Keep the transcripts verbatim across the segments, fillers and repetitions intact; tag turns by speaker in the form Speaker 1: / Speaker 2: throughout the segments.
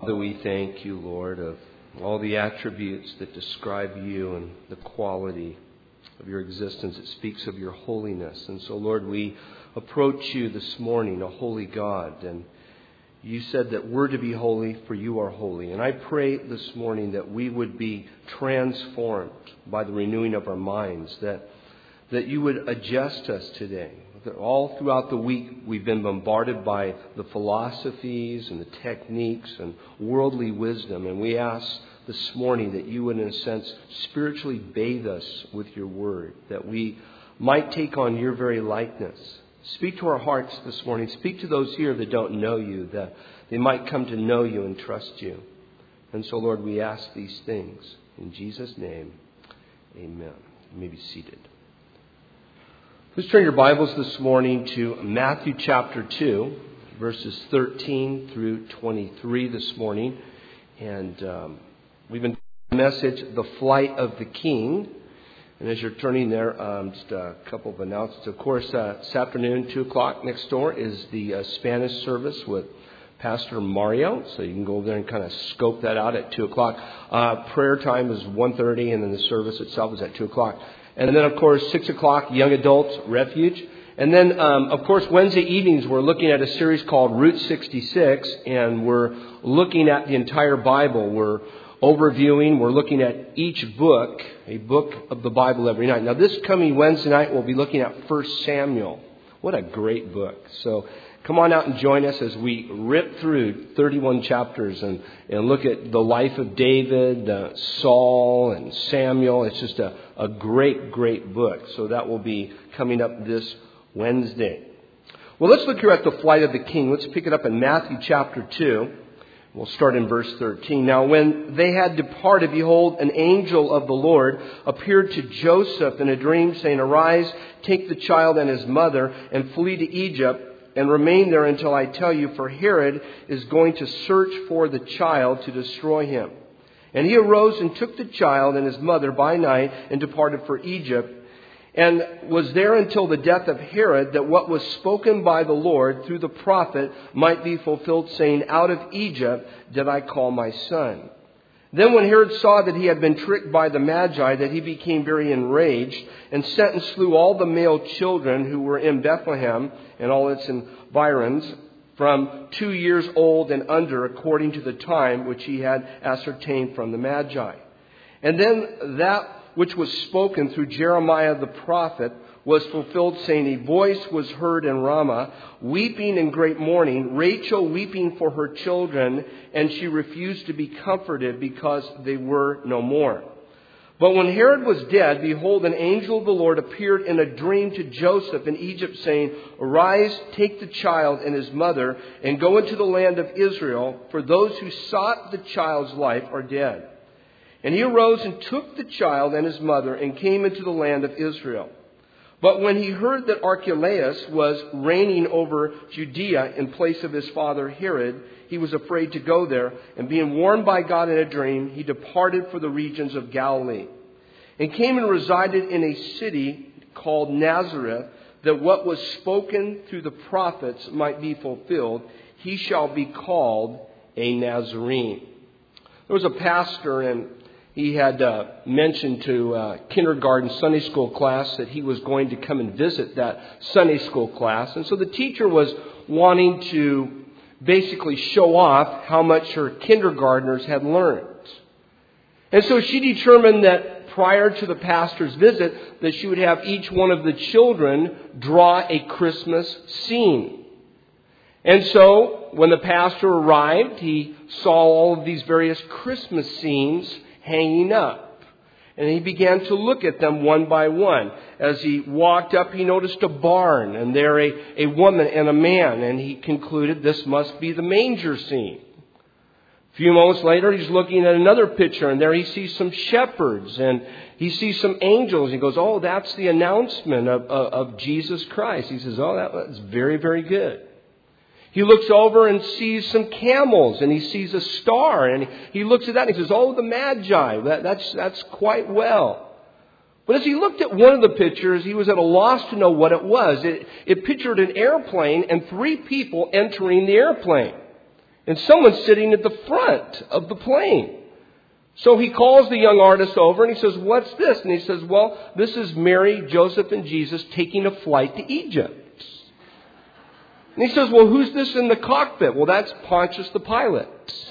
Speaker 1: Father, we thank you, Lord, of all the attributes that describe you and the quality of your existence. It speaks of your holiness. And so, Lord, we approach you this morning, a holy God. And you said that we're to be holy, for you are holy. And I pray this morning that we would be transformed by the renewing of our minds, that, that you would adjust us today. All throughout the week, we've been bombarded by the philosophies and the techniques and worldly wisdom. And we ask this morning that you would, in a sense, spiritually bathe us with your word, that we might take on your very likeness. Speak to our hearts this morning. Speak to those here that don't know you, that they might come to know you and trust you. And so, Lord, we ask these things in Jesus' name. Amen. You may be seated. Please turn your Bibles this morning to Matthew chapter two, verses thirteen through twenty-three this morning. And um, we've been the message, The Flight of the King. And as you're turning there, um, just a couple of announcements. Of course, uh, this afternoon, two o'clock next door is the uh, Spanish service with Pastor Mario. So you can go over there and kind of scope that out at two o'clock. Uh, prayer time is one thirty, and then the service itself is at two o'clock. And then, of course, six o'clock, Young Adults Refuge. And then, um, of course, Wednesday evenings, we're looking at a series called Route sixty-six, and we're looking at the entire Bible. We're overviewing, we're looking at each book, a book of the Bible every night. Now, this coming Wednesday night, we'll be looking at First Samuel. What a great book. So come on out and join us as we rip through thirty-one chapters and, and look at the life of David, uh, Saul, and Samuel. It's just a, a great, great book. So that will be coming up this Wednesday. Well, let's look here at the flight of the king. Let's pick it up in Matthew chapter two. We'll start in verse thirteen. Now, when they had departed, behold, an angel of the Lord appeared to Joseph in a dream, saying, Arise, take the child and his mother, and flee to Egypt, and remain there until I tell you, for Herod is going to search for the child to destroy him. And he arose and took the child and his mother by night and departed for Egypt, and was there until the death of Herod, that what was spoken by the Lord through the prophet might be fulfilled, saying, Out of Egypt did I call my son. Then when Herod saw that he had been tricked by the Magi, that he became very enraged, and sent and slew all the male children who were in Bethlehem and all its environs, from two years old and under, according to the time which he had ascertained from the Magi. And then that which was spoken through Jeremiah the prophet was fulfilled, saying, A voice was heard in Ramah, weeping in great mourning, Rachel weeping for her children, and she refused to be comforted because they were no more. But when Herod was dead, behold, an angel of the Lord appeared in a dream to Joseph in Egypt, saying, Arise, take the child and his mother, and go into the land of Israel, for those who sought the child's life are dead. And he arose and took the child and his mother and came into the land of Israel. But when he heard that Archelaus was reigning over Judea in place of his father Herod, he was afraid to go there. And being warned by God in a dream, he departed for the regions of Galilee. And came and resided in a city called Nazareth, that what was spoken through the prophets might be fulfilled. He shall be called a Nazarene. There was a pastor, and he had uh, mentioned to uh, kindergarten Sunday school class that he was going to come and visit that Sunday school class. And so the teacher was wanting to basically show off how much her kindergartners had learned. And so she determined that prior to the pastor's visit, that she would have each one of the children draw a Christmas scene. And so when the pastor arrived, he saw all of these various Christmas scenes hanging up. And he began to look at them one by one. As he walked up, he noticed a barn, and there a, a woman and a man, and he concluded this must be the manger scene. A few moments later, he's looking at another picture, and there he sees some shepherds, and he sees some angels. He goes, oh, that's the announcement of, of, of Jesus Christ. He says, oh, that, that's very, very good. He looks over and sees some camels, and he sees a star, and he looks at that and he says, oh, the Magi, that, that's, that's quite well. But as he looked at one of the pictures, he was at a loss to know what it was. It, it pictured an airplane and three people entering the airplane. And someone's sitting at the front of the plane. So he calls the young artist over and he says, what's this? And he says, well, this is Mary, Joseph, and Jesus taking a flight to Egypt. And he says, well, who's this in the cockpit? Well, that's Pontius the Pilate.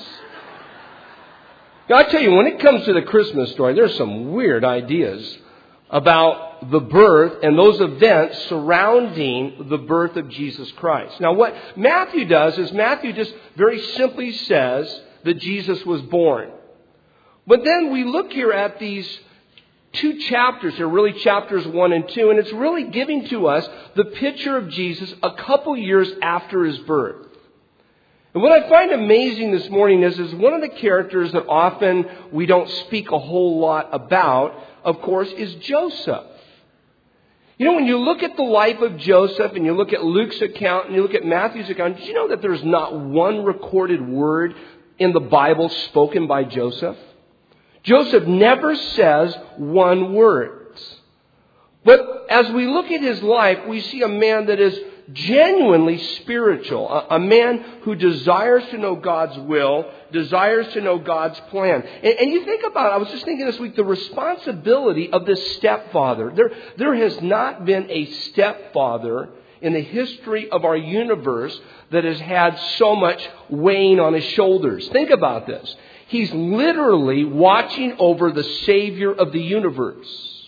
Speaker 1: Now, I tell you, when it comes to the Christmas story, there's some weird ideas about the birth and those events surrounding the birth of Jesus Christ. Now, what Matthew does is Matthew just very simply says that Jesus was born. But then we look here at these two chapters here, really chapters one and two, and it's really giving to us the picture of Jesus a couple years after his birth. And what I find amazing this morning is, is one of the characters that often we don't speak a whole lot about, of course, is Joseph. You know, when you look at the life of Joseph and you look at Luke's account and you look at Matthew's account, did you know that there's not one recorded word in the Bible spoken by Joseph? Joseph never says one word. But as we look at his life, we see a man that is genuinely spiritual. A, a man who desires to know God's will, desires to know God's plan. And, and you think about it, I was just thinking this week, the responsibility of this stepfather. There, there has not been a stepfather in the history of our universe that has had so much weighing on his shoulders. Think about this. He's literally watching over the Savior of the universe.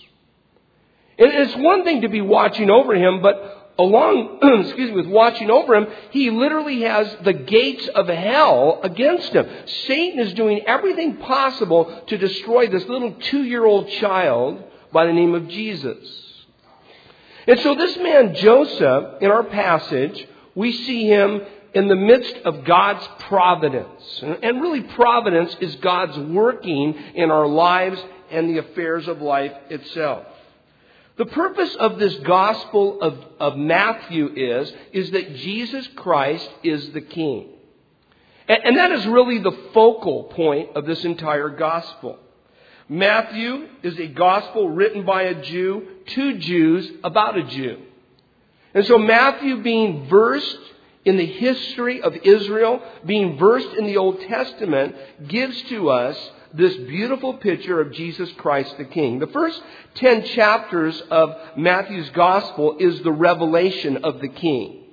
Speaker 1: And it's one thing to be watching over him, but along, excuse me, with watching over him, he literally has the gates of hell against him. Satan is doing everything possible to destroy this little two-year-old child by the name of Jesus. And so this man Joseph, in our passage, we see him in the midst of God's providence. And really providence is God's working in our lives and the affairs of life itself. The purpose of this gospel of, of Matthew is, is that Jesus Christ is the King. And, and that is really the focal point of this entire gospel. Matthew is a gospel written by a Jew to Jews about a Jew. And so Matthew, being versed in the history of Israel, being versed in the Old Testament, gives to us this beautiful picture of Jesus Christ the King. The first ten chapters of Matthew's Gospel is the revelation of the King.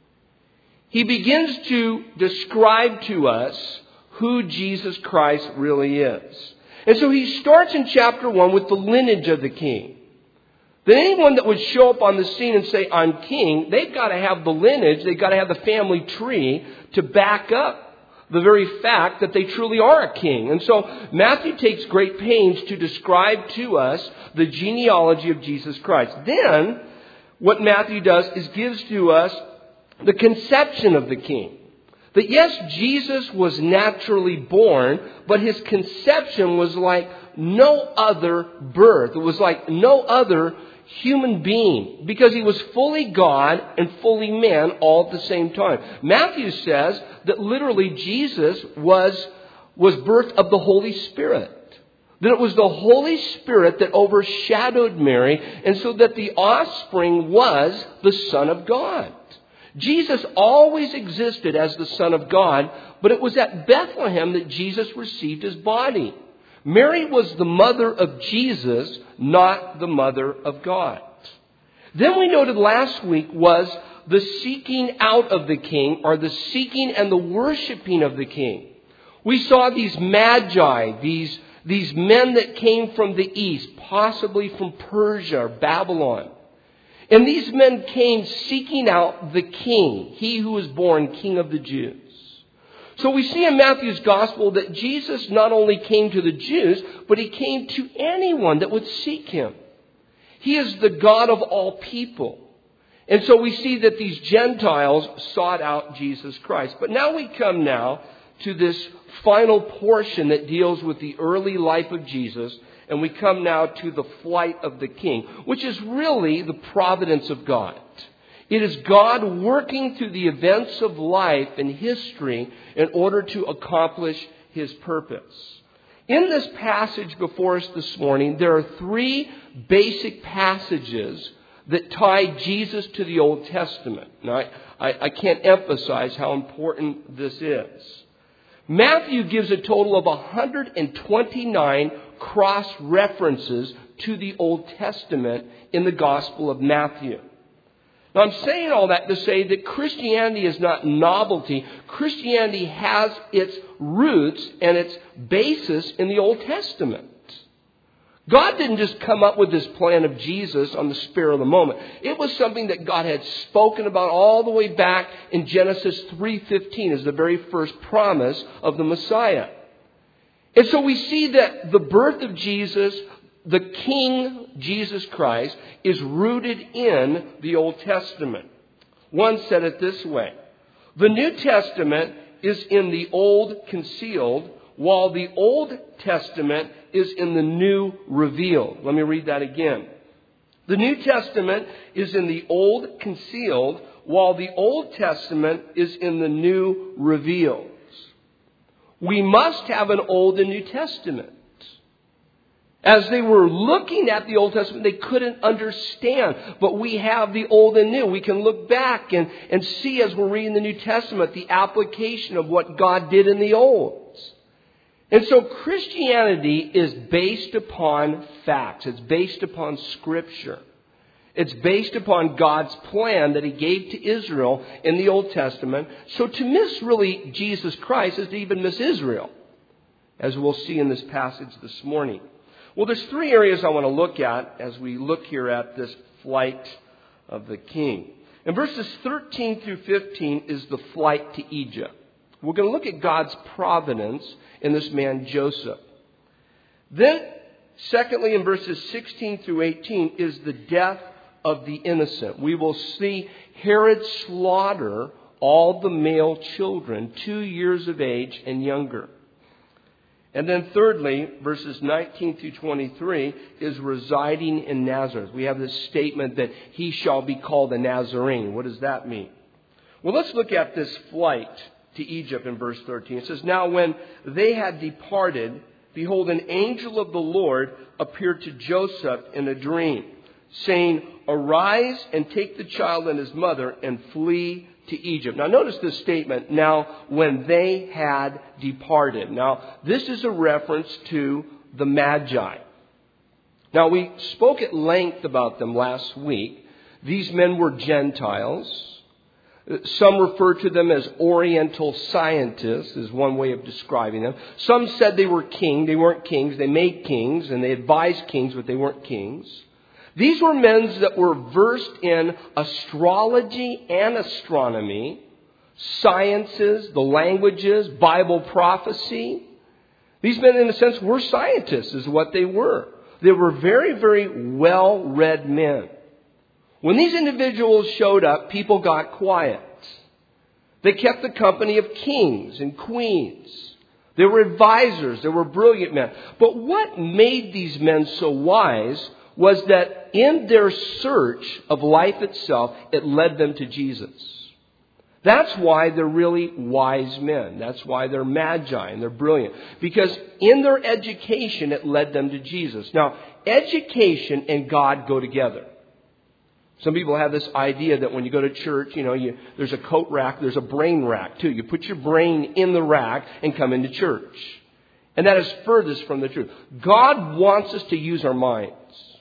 Speaker 1: He begins to describe to us who Jesus Christ really is. And so he starts in chapter one with the lineage of the King. That anyone that would show up on the scene and say, I'm king, they've got to have the lineage, they've got to have the family tree to back up the very fact that they truly are a king. And so Matthew takes great pains to describe to us the genealogy of Jesus Christ. Then, what Matthew does is gives to us the conception of the king. That yes, Jesus was naturally born, but his conception was like no other birth. It was like no other human being, because he was fully God and fully man all at the same time. Matthew says that literally Jesus was, was birthed of the Holy Spirit. That it was the Holy Spirit that overshadowed Mary, and so that the offspring was the Son of God. Jesus always existed as the Son of God, but it was at Bethlehem that Jesus received his body. Mary was the mother of Jesus, not the mother of God. Then we noted last week was the seeking out of the king, or the seeking and the worshiping of the king. We saw these magi, these, these men that came from the east, possibly from Persia or Babylon. And these men came seeking out the king, he who was born King of the Jews. So we see in Matthew's gospel that Jesus not only came to the Jews, but he came to anyone that would seek him. He is the God of all people. And so we see that these Gentiles sought out Jesus Christ. But now we come now to this final portion that deals with the early life of Jesus. And we come now to the flight of the king, which is really the providence of God. It is God working through the events of life and history in order to accomplish his purpose. In this passage before us this morning, there are three basic passages that tie Jesus to the Old Testament. Now, I, I, I can't emphasize how important this is. Matthew gives a total of one hundred twenty-nine cross-references to the Old Testament in the Gospel of Matthew. Now, I'm saying all that to say that Christianity is not novelty. Christianity has its roots and its basis in the Old Testament. God didn't just come up with this plan of Jesus on the spur of the moment. It was something that God had spoken about all the way back in Genesis three fifteen as the very first promise of the Messiah. And so we see that the birth of Jesus, the King Jesus Christ, is rooted in the Old Testament. One said it this way: the New Testament is in the Old concealed, while the Old Testament is in the New revealed. Let me read that again. The New Testament is in the Old concealed, while the Old Testament is in the New revealed. We must have an Old and New Testament. As they were looking at the Old Testament, they couldn't understand. But we have the Old and New. We can look back and, and see as we're reading the New Testament the application of what God did in the Old. And so Christianity is based upon facts. It's based upon Scripture. It's based upon God's plan that He gave to Israel in the Old Testament. So to miss really Jesus Christ is to even miss Israel, as we'll see in this passage this morning. Well, there's three areas I want to look at as we look here at this flight of the King. In verses thirteen through fifteen is the flight to Egypt. We're going to look at God's providence in this man Joseph. Then, secondly, in verses sixteen through eighteen is the death of the innocent. We will see Herod slaughter all the male children, two years of age and younger. And then thirdly, verses nineteen through twenty-three is residing in Nazareth. We have this statement that he shall be called a Nazarene. What does that mean? Well, let's look at this flight to Egypt in verse thirteen. It says, now when they had departed, behold, an angel of the Lord appeared to Joseph in a dream, saying, arise and take the child and his mother and flee to Egypt. Now notice this statement, now when they had departed. Now this is a reference to the Magi. Now we spoke at length about them last week. These men were Gentiles. Some refer to them as Oriental scientists, is one way of describing them. Some said they were king. They weren't kings. They made kings and they advised kings, but they weren't kings. These were men that were versed in astrology and astronomy, sciences, the languages, Bible prophecy. These men, in a sense, were scientists, is what they were. They were very, very well-read men. When these individuals showed up, people got quiet. They kept the company of kings and queens. They were advisors. They were brilliant men. But what made these men so wise was that in their search of life itself, it led them to Jesus. That's why they're really wise men. That's why they're magi and they're brilliant. Because in their education, it led them to Jesus. Now, education and God go together. Some people have this idea that when you go to church, you know, you, there's a coat rack, there's a brain rack too. You put your brain in the rack and come into church. And that is furthest from the truth. God wants us to use our minds.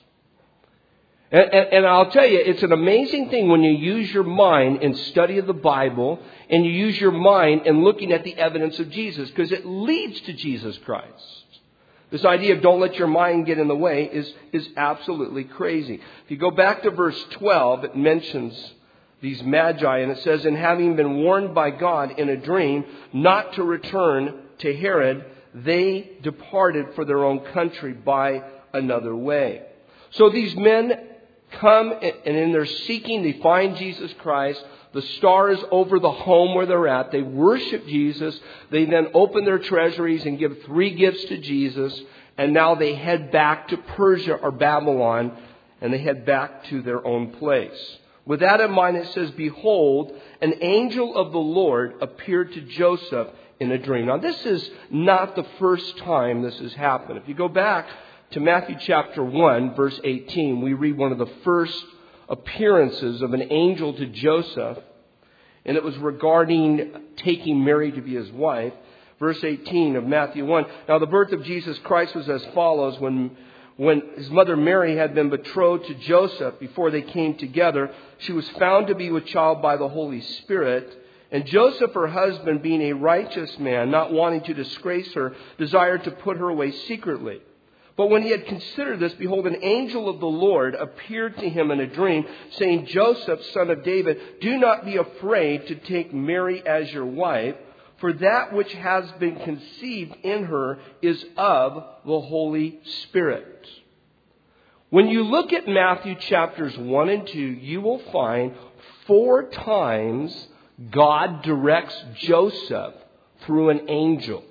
Speaker 1: And, and, and I'll tell you, it's an amazing thing when you use your mind in study of the Bible and you use your mind in looking at the evidence of Jesus, because it leads to Jesus Christ. This idea of don't let your mind get in the way is, is absolutely crazy. If you go back to verse twelve, it mentions these magi, and it says, and having been warned by God in a dream not to return to Herod, they departed for their own country by another way. So these men come, and in their seeking, they find Jesus Christ. The star is over the home where they're at. They worship Jesus. They then open their treasuries and give three gifts to Jesus. And now they head back to Persia or Babylon, and they head back to their own place. With that in mind, it says, behold, an angel of the Lord appeared to Joseph in a dream. Now, this is not the first time this has happened. If you go back to Matthew chapter one, verse eighteen, we read one of the first appearances of an angel to Joseph, and it was regarding taking Mary to be his wife. Verse eighteen of Matthew one. Now the birth of Jesus Christ was as follows. When, when his mother Mary had been betrothed to Joseph before they came together, she was found to be with child by the Holy Spirit. And Joseph, her husband, being a righteous man, not wanting to disgrace her, desired to put her away secretly. But when he had considered this, behold, an angel of the Lord appeared to him in a dream, saying, Joseph, son of David, do not be afraid to take Mary as your wife, for that which has been conceived in her is of the Holy Spirit. When you look at Matthew chapters one and two, you will find four times God directs Joseph through an angel.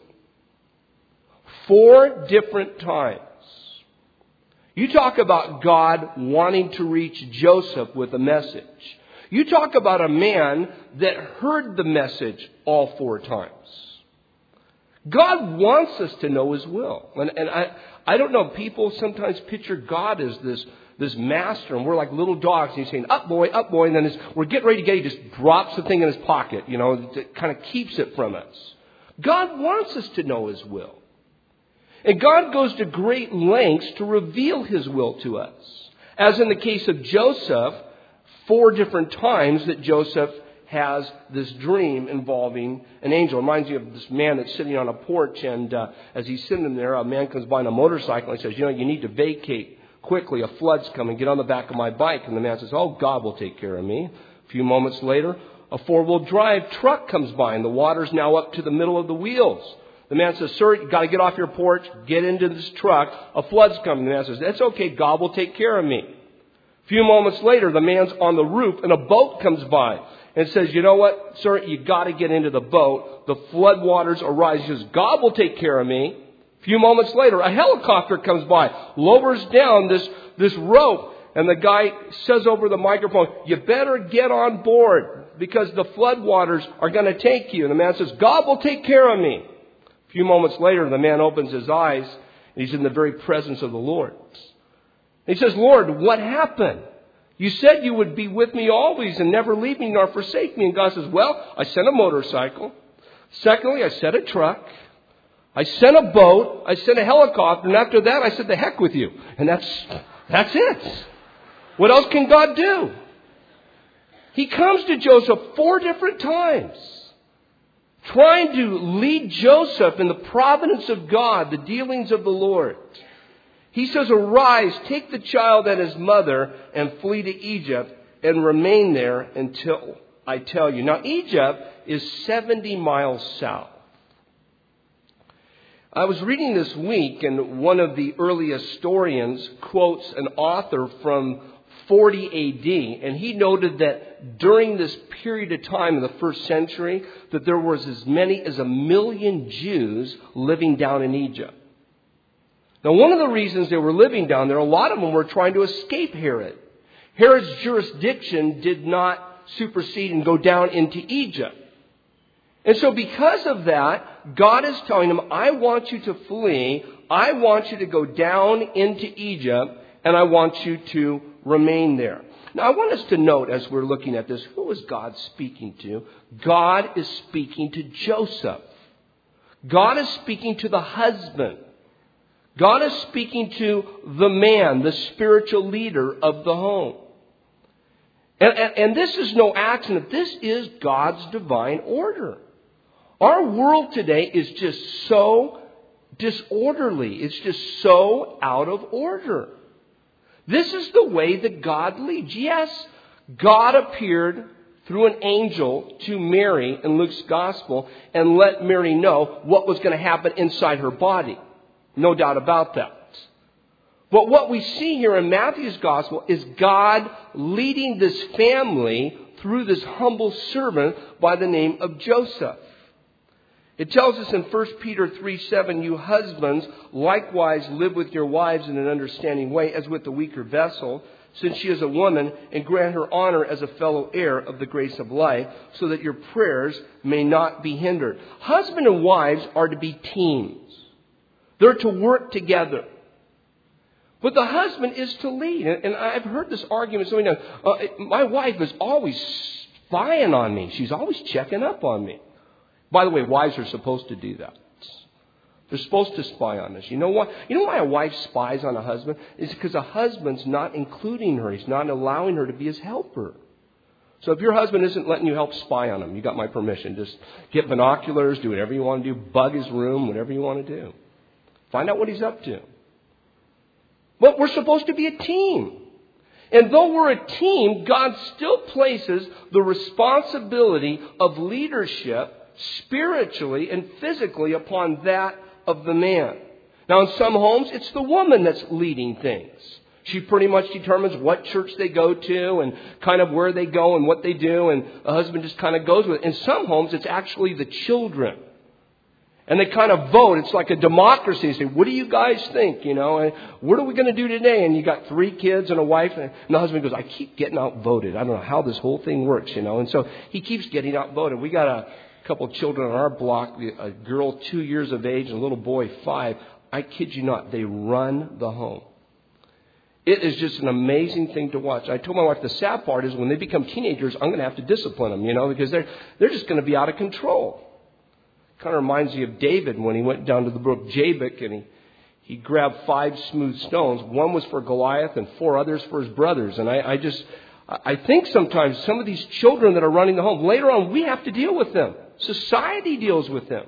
Speaker 1: Four different times. You talk about God wanting to reach Joseph with a message. You talk about a man that heard the message all four times. God wants us to know His will. And, and I, I don't know, people sometimes picture God as this, this master, and we're like little dogs, and He's saying, up boy, up boy, and then as we're getting ready to get, He just drops the thing in His pocket, you know, it kind of keeps it from us. God wants us to know His will. And God goes to great lengths to reveal His will to us. As in the case of Joseph, four different times that Joseph has this dream involving an angel. It reminds me of this man that's sitting on a porch, and uh, as he's sitting there, a man comes by on a motorcycle and says, you know, you need to vacate quickly. A flood's coming. Get on the back of my bike. And the man says, oh, God will take care of me. A few moments later, a four-wheel drive truck comes by, and the water's now up to the middle of the wheels. The man says, sir, you've got to get off your porch, get into this truck. A flood's coming. The man says, that's okay. God will take care of me. A few moments later, the man's on the roof, and a boat comes by and says, you know what, sir, you've got to get into the boat. The flood waters arise. He says, God will take care of me. A few moments later, a helicopter comes by, lowers down this, this rope, and the guy says over the microphone, you better get on board because the flood waters are going to take you. And the man says, God will take care of me. A few moments later, the man opens his eyes, and he's in the very presence of the Lord. He says, Lord, what happened? You said you would be with me always and never leave me nor forsake me. And God says, well, I sent a motorcycle. Secondly, I sent a truck. I sent a boat. I sent a helicopter. And after that, I said, the heck with you. And that's, that's it. What else can God do? He comes to Joseph four different times, trying to lead Joseph in the providence of God, the dealings of the Lord. He says, arise, take the child and his mother and flee to Egypt and remain there until I tell you. Now, Egypt is seventy miles south. I was reading this week, and one of the early historians quotes an author from forty A D, and he noted that during this period of time in the first century, that there was as many as a million Jews living down in Egypt. Now, one of the reasons they were living down there, a lot of them were trying to escape Herod. Herod's jurisdiction did not supersede and go down into Egypt. And so because of that, God is telling them, I want you to flee. I want you to go down into Egypt, and I want you to remain there. Now, I want us to note as we're looking at this, who is God speaking to? God is speaking to Joseph. God is speaking to the husband. God is speaking to the man, the spiritual leader of the home. And, and, and this is no accident. This is God's divine order. Our world today is just so disorderly. It's just so out of order. This is the way that God leads. Yes, God appeared through an angel to Mary in Luke's gospel and let Mary know what was going to happen inside her body. No doubt about that. But what we see here in Matthew's gospel is God leading this family through this humble servant by the name of Joseph. It tells us in First Peter three seven, you husbands likewise live with your wives in an understanding way as with the weaker vessel, since she is a woman, and grant her honor as a fellow heir of the grace of life, so that your prayers may not be hindered. Husband and wives are to be teams. They're to work together. But the husband is to lead. And I've heard this argument so many times. Uh, my wife is always spying on me. She's always checking up on me. By the way, wives are supposed to do that. They're supposed to spy on us. You know what? You know why a wife spies on a husband? It's because a husband's not including her. He's not allowing her to be his helper. So if your husband isn't letting you help spy on him, you got my permission. Just get binoculars, do whatever you want to do, bug his room, whatever you want to do. Find out what he's up to. But we're supposed to be a team. And though we're a team, God still places the responsibility of leadership spiritually and physically upon that of the man. Now, in some homes, it's the woman that's leading things. She pretty much determines what church they go to and kind of where they go and what they do, and the husband just kind of goes with it. In some homes, it's actually the children. And they kind of vote. It's like a democracy. They say, what do you guys think? You know, and what are we going to do today? And you got three kids and a wife. And the husband goes, I keep getting outvoted. I don't know how this whole thing works, you know. And so he keeps getting outvoted. We got a couple of children on our block, a girl two years of age and a little boy five. I kid you not, they run the home. It is just an amazing thing to watch. I told my wife the sad part is when they become teenagers, I'm going to have to discipline them, you know, because they're they're just going to be out of control. Kind of reminds me of David when he went down to the brook Jabbok and he, he grabbed five smooth stones. One was for Goliath and four others for his brothers. And I, I just, I think sometimes some of these children that are running the home, later on we have to deal with them. Society deals with them.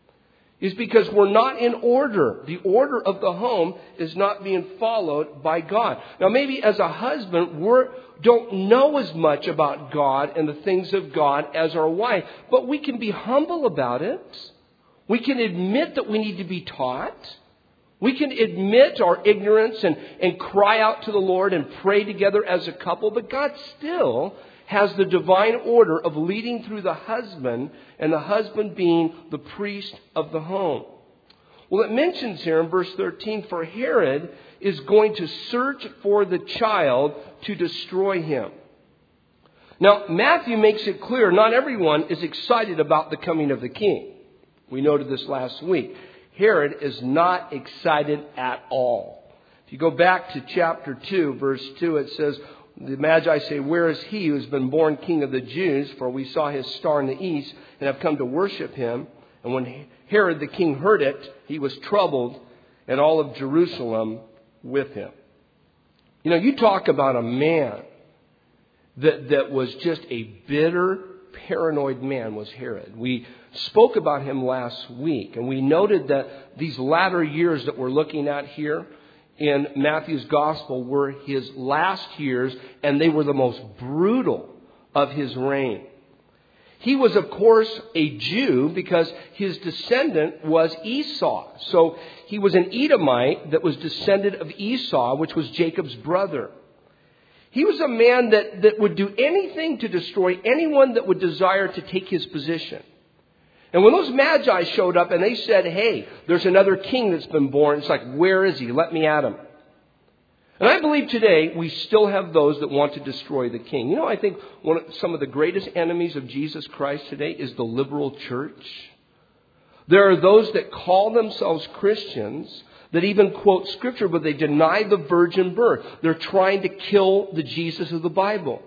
Speaker 1: Is because we're not in order. The order of the home is not being followed by God. Now maybe as a husband, we don't know as much about God and the things of God as our wife. But we can be humble about it. We can admit that we need to be taught. We can admit our ignorance and, and cry out to the Lord and pray together as a couple. But God still has the divine order of leading through the husband, and the husband being the priest of the home. Well, it mentions here in verse thirteen, for Herod is going to search for the child to destroy him. Now, Matthew makes it clear not everyone is excited about the coming of the king. We noted this last week. Herod is not excited at all. If you go back to chapter two, verse two, it says, the Magi say, where is he who has been born king of the Jews? For we saw his star in the east and have come to worship him. And when Herod the king heard it, he was troubled, and all of Jerusalem with him. You know, you talk about a man that, that was just a bitter, paranoid man was Herod. We spoke about him last week, and we noted that these latter years that we're looking at here in Matthew's gospel were his last years, and they were the most brutal of his reign. He was, of course, a Jew because his descendant was Esau. So he was an Edomite that was descended of Esau, which was Jacob's brother. He was a man that, that would do anything to destroy anyone that would desire to take his position. And when those Magi showed up and they said, hey, there's another king that's been born, it's like, where is he? Let me at him. And I believe today we still have those that want to destroy the king. You know, I think one of, some of the greatest enemies of Jesus Christ today is the liberal church. There are those that call themselves Christians that even quote Scripture, but they deny the virgin birth. They're trying to kill the Jesus of the Bible.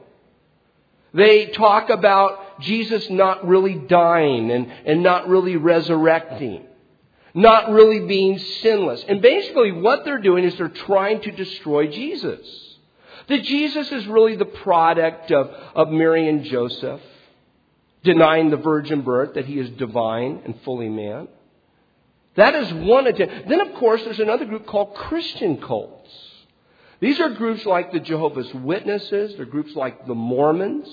Speaker 1: They talk about Jesus not really dying and, and not really resurrecting, not really being sinless. And basically what they're doing is they're trying to destroy Jesus. That Jesus is really the product of, of Mary and Joseph, denying the virgin birth, that he is divine and fully man. That is one attempt. Then, of course, there's another group called Christian cults. These are groups like the Jehovah's Witnesses. They're groups like the Mormons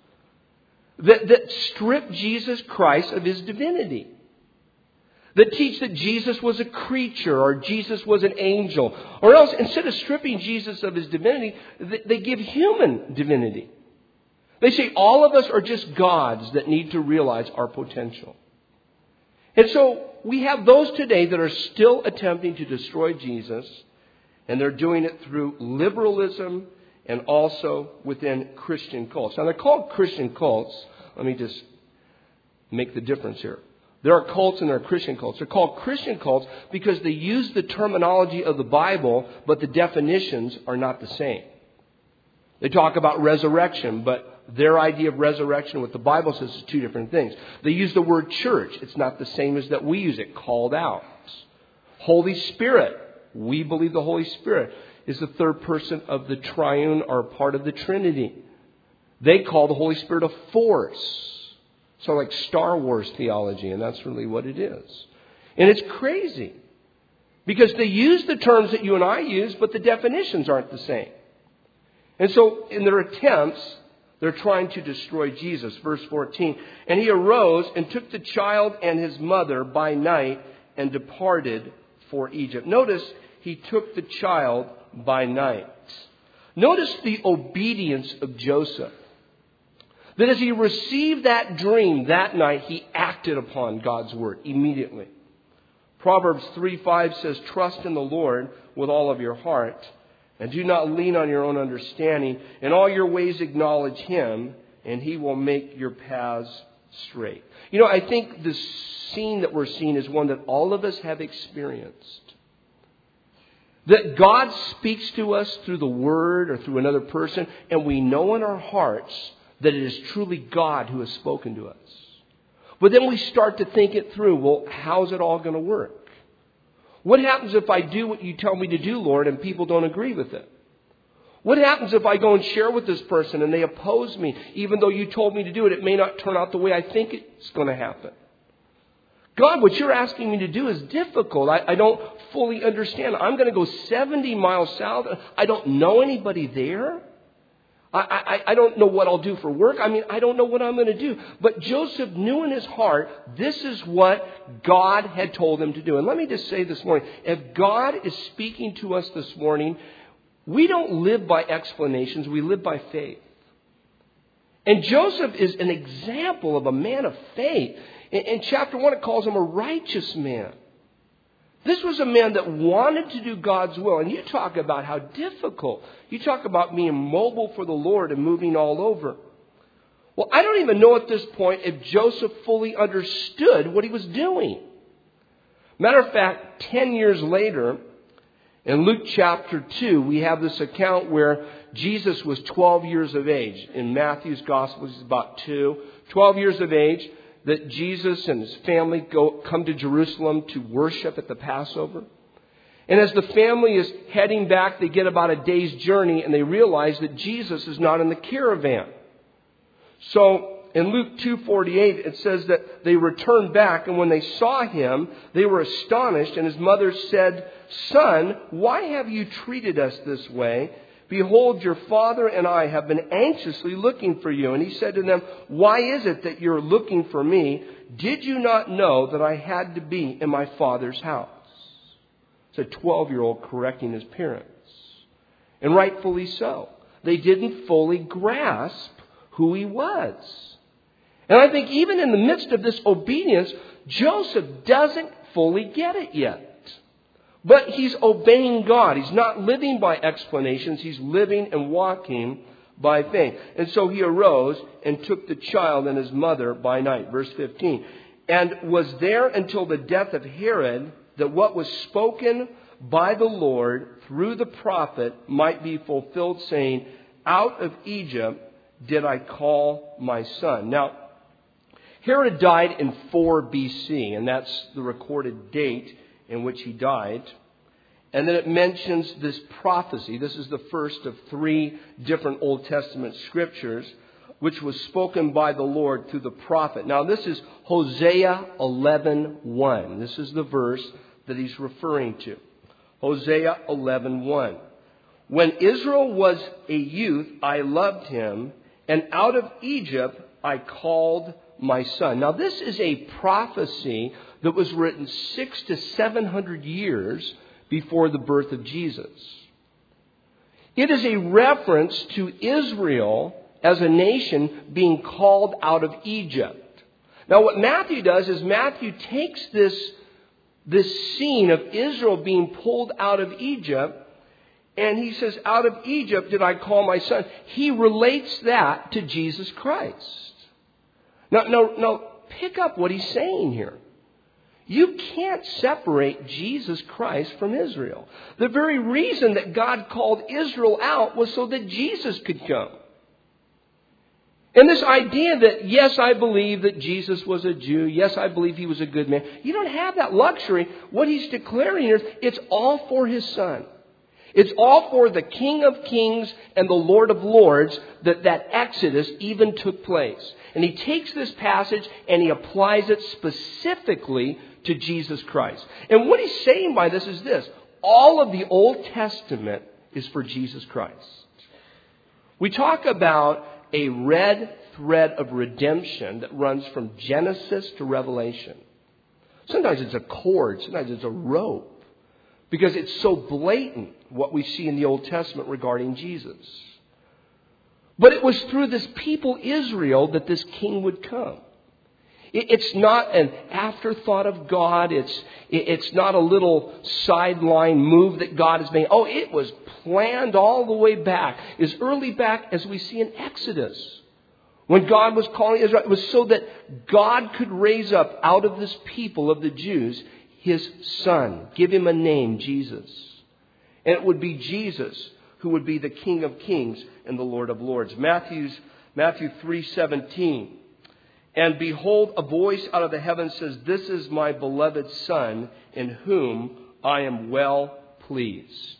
Speaker 1: that, that strip Jesus Christ of his divinity. That teach that Jesus was a creature or Jesus was an angel. Or else, instead of stripping Jesus of his divinity, they give human divinity. They say all of us are just gods that need to realize our potential. And so we have those today that are still attempting to destroy Jesus. And they're doing it through liberalism and also within Christian cults. Now, they're called Christian cults. Let me just make the difference here. There are cults and there are Christian cults. They're called Christian cults because they use the terminology of the Bible, but the definitions are not the same. They talk about resurrection, but their idea of resurrection, what the Bible says, is two different things. They use the word church. It's not the same as that we use it, called out. Holy Spirit. We believe the Holy Spirit is the third person of the triune or part of the Trinity. They call the Holy Spirit a force. So like Star Wars theology, and that's really what it is. And it's crazy. Because they use the terms that you and I use, but the definitions aren't the same. And so in their attempts, they're trying to destroy Jesus. Verse fourteen, and he arose and took the child and his mother by night and departed for Egypt. Notice he took the child by night. Notice the obedience of Joseph. That as he received that dream that night, he acted upon God's word immediately. Proverbs three five says, trust in the Lord with all of your heart, and do not lean on your own understanding. In all your ways acknowledge him, and he will make your paths straight. You know, I think the scene that we're seeing is one that all of us have experienced. That God speaks to us through the word or through another person, and we know in our hearts that it is truly God who has spoken to us. But then we start to think it through. Well, how's it all going to work? What happens if I do what you tell me to do, Lord, and people don't agree with it? What happens if I go and share with this person and they oppose me? Even though you told me to do it, it may not turn out the way I think it's going to happen. God, what you're asking me to do is difficult. I, I don't fully understand. I'm going to go seventy miles south. I don't know anybody there. I, I, I don't know what I'll do for work. I mean, I don't know what I'm going to do. But Joseph knew in his heart, this is what God had told him to do. And let me just say this morning, if God is speaking to us this morning, we don't live by explanations. We live by faith. And Joseph is an example of a man of faith. In, in chapter one, it calls him a righteous man. This was a man that wanted to do God's will. And you talk about how difficult. You talk about being mobile for the Lord and moving all over. Well, I don't even know at this point if Joseph fully understood what he was doing. Matter of fact, ten years later, in Luke chapter two, we have this account where Jesus was twelve years of age. In Matthew's gospel, he's about two. twelve years of age. That Jesus and his family go come to Jerusalem to worship at the Passover. And as the family is heading back, they get about a day's journey and they realize that Jesus is not in the caravan. So in Luke two forty-eight, it says that they returned back, and when they saw him, they were astonished. And his mother said, "Son, why have you treated us this way? Behold, your father and I have been anxiously looking for you." And he said to them, "Why is it that you're looking for me? Did you not know that I had to be in my father's house?" It's a twelve-year-old correcting his parents. And rightfully so. They didn't fully grasp who he was. And I think even in the midst of this obedience, Joseph doesn't fully get it yet. But he's obeying God. He's not living by explanations. He's living and walking by faith. And so he arose and took the child and his mother by night. Verse fifteen. And was there until the death of Herod, that what was spoken by the Lord through the prophet might be fulfilled, saying, "Out of Egypt did I call my son." Now, Herod died in four B C, and that's the recorded date in which he died. And then it mentions this prophecy. This is the first of three different Old Testament scriptures, which was spoken by the Lord through the prophet. Now, this is Hosea eleven one. This is the verse that he's referring to. Hosea eleven one. When Israel was a youth, I loved him, and out of Egypt I called my son. Now, this is a prophecy that was written six to seven hundred years before the birth of Jesus. It is a reference to Israel as a nation being called out of Egypt. Now, what Matthew does is Matthew takes this, this scene of Israel being pulled out of Egypt, and he says, "Out of Egypt did I call my son." He relates that to Jesus Christ. Now, now, now, pick up what he's saying here. You can't separate Jesus Christ from Israel. The very reason that God called Israel out was so that Jesus could come. And this idea that, yes, I believe that Jesus was a Jew. Yes, I believe he was a good man. You don't have that luxury. What he's declaring here is it's all for his Son. It's all for the King of Kings and the Lord of Lords that that Exodus even took place. And he takes this passage and he applies it specifically to Jesus Christ. And what he's saying by this is this. All of the Old Testament is for Jesus Christ. We talk about a red thread of redemption that runs from Genesis to Revelation. Sometimes it's a cord, sometimes it's a rope, because it's so blatant what we see in the Old Testament regarding Jesus. But it was through this people Israel that this king would come. It's not an afterthought of God. It's, it's not a little sideline move that God has made. Oh, it was planned all the way back, as early back as we see in Exodus. When God was calling Israel, it was so that God could raise up out of this people of the Jews his Son. Give him a name, Jesus. And it would be Jesus who would be the King of Kings and the Lord of Lords. Matthew's, Matthew three seventeen. And behold, a voice out of the heavens says, "This is my beloved Son, in whom I am well pleased."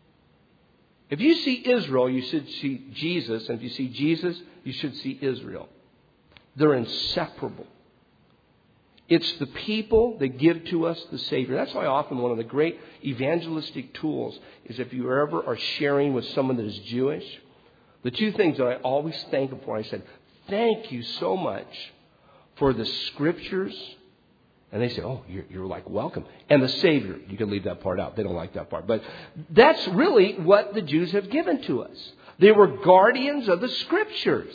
Speaker 1: If you see Israel, you should see Jesus. And if you see Jesus, you should see Israel. They're inseparable. It's the people that give to us the Savior. That's why often one of the great evangelistic tools is if you ever are sharing with someone that is Jewish, the two things that I always thank them for, I said, thank you so much for the Scriptures. And they say, oh, you're, you're like welcome. And the Savior. You can leave that part out. They don't like that part. But that's really what the Jews have given to us. They were guardians of the Scriptures.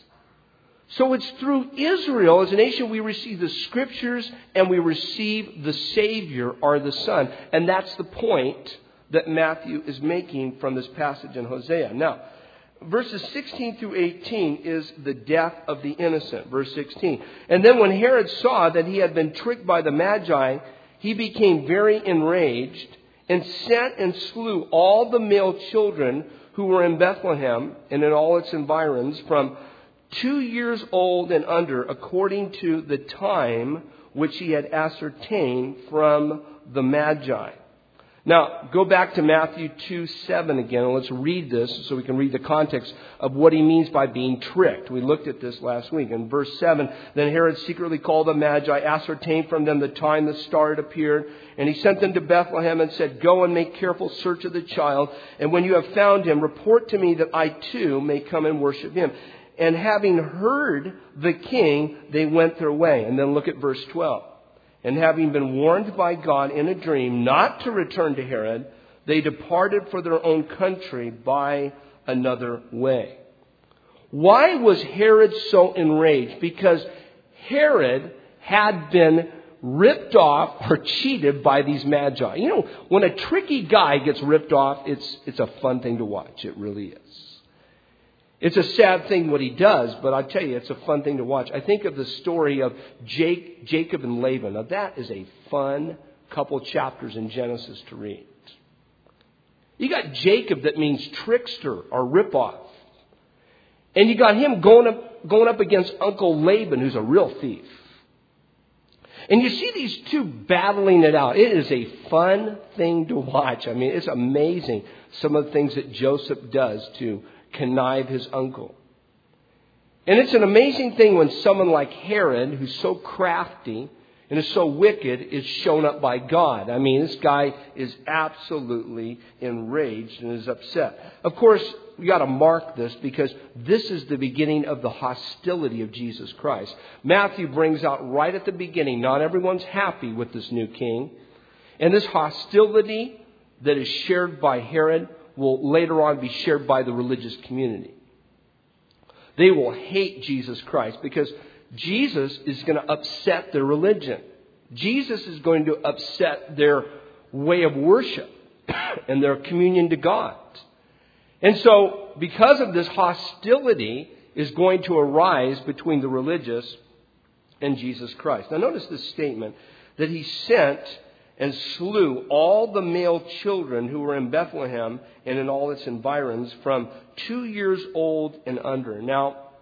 Speaker 1: So it's through Israel as a nation we receive the Scriptures and we receive the Savior or the Son. And that's the point that Matthew is making from this passage in Hosea. Now, verses sixteen through eighteen is the death of the innocent. Verse sixteen. And then when Herod saw that he had been tricked by the Magi, he became very enraged and sent and slew all the male children who were in Bethlehem and in all its environs from two years old and under, according to the time which he had ascertained from the Magi. Now, go back to Matthew two seven again, and let's read this so we can read the context of what he means by being tricked. We looked at this last week. In verse seven, then Herod secretly called the Magi, ascertained from them the time the star had appeared, and he sent them to Bethlehem and said, "Go and make careful search of the child, and when you have found him, report to me that I too may come and worship him." And having heard the king, they went their way. And then look at verse twelve. And having been warned by God in a dream not to return to Herod, they departed for their own country by another way. Why was Herod so enraged? Because Herod had been ripped off or cheated by these Magi. You know, when a tricky guy gets ripped off, it's it's a fun thing to watch. It really is. It's a sad thing what he does, but I tell you, it's a fun thing to watch. I think of the story of Jake, Jacob and Laban. Now, that is a fun couple chapters in Genesis to read. You got Jacob, that means trickster or ripoff. And you got him going up, going up against Uncle Laban, who's a real thief. And you see these two battling it out. It is a fun thing to watch. I mean, it's amazing some of the things that Joseph does to connive his uncle. And it's an amazing thing when someone like Herod, who's so crafty and is so wicked, is shown up by God. I mean, this guy is absolutely enraged and is upset. Of course, we got to mark this because this is the beginning of the hostility of Jesus Christ. Matthew brings out right at the beginning, not everyone's happy with this new king. And this hostility that is shared by Herod will later on be shared by the religious community. They will hate Jesus Christ because Jesus is going to upset their religion. Jesus is going to upset their way of worship and their communion to God. And so, because of this, hostility is going to arise between the religious and Jesus Christ. Now, notice this statement that he sent and slew all the male children who were in Bethlehem and in all its environs from two years old and under. Now,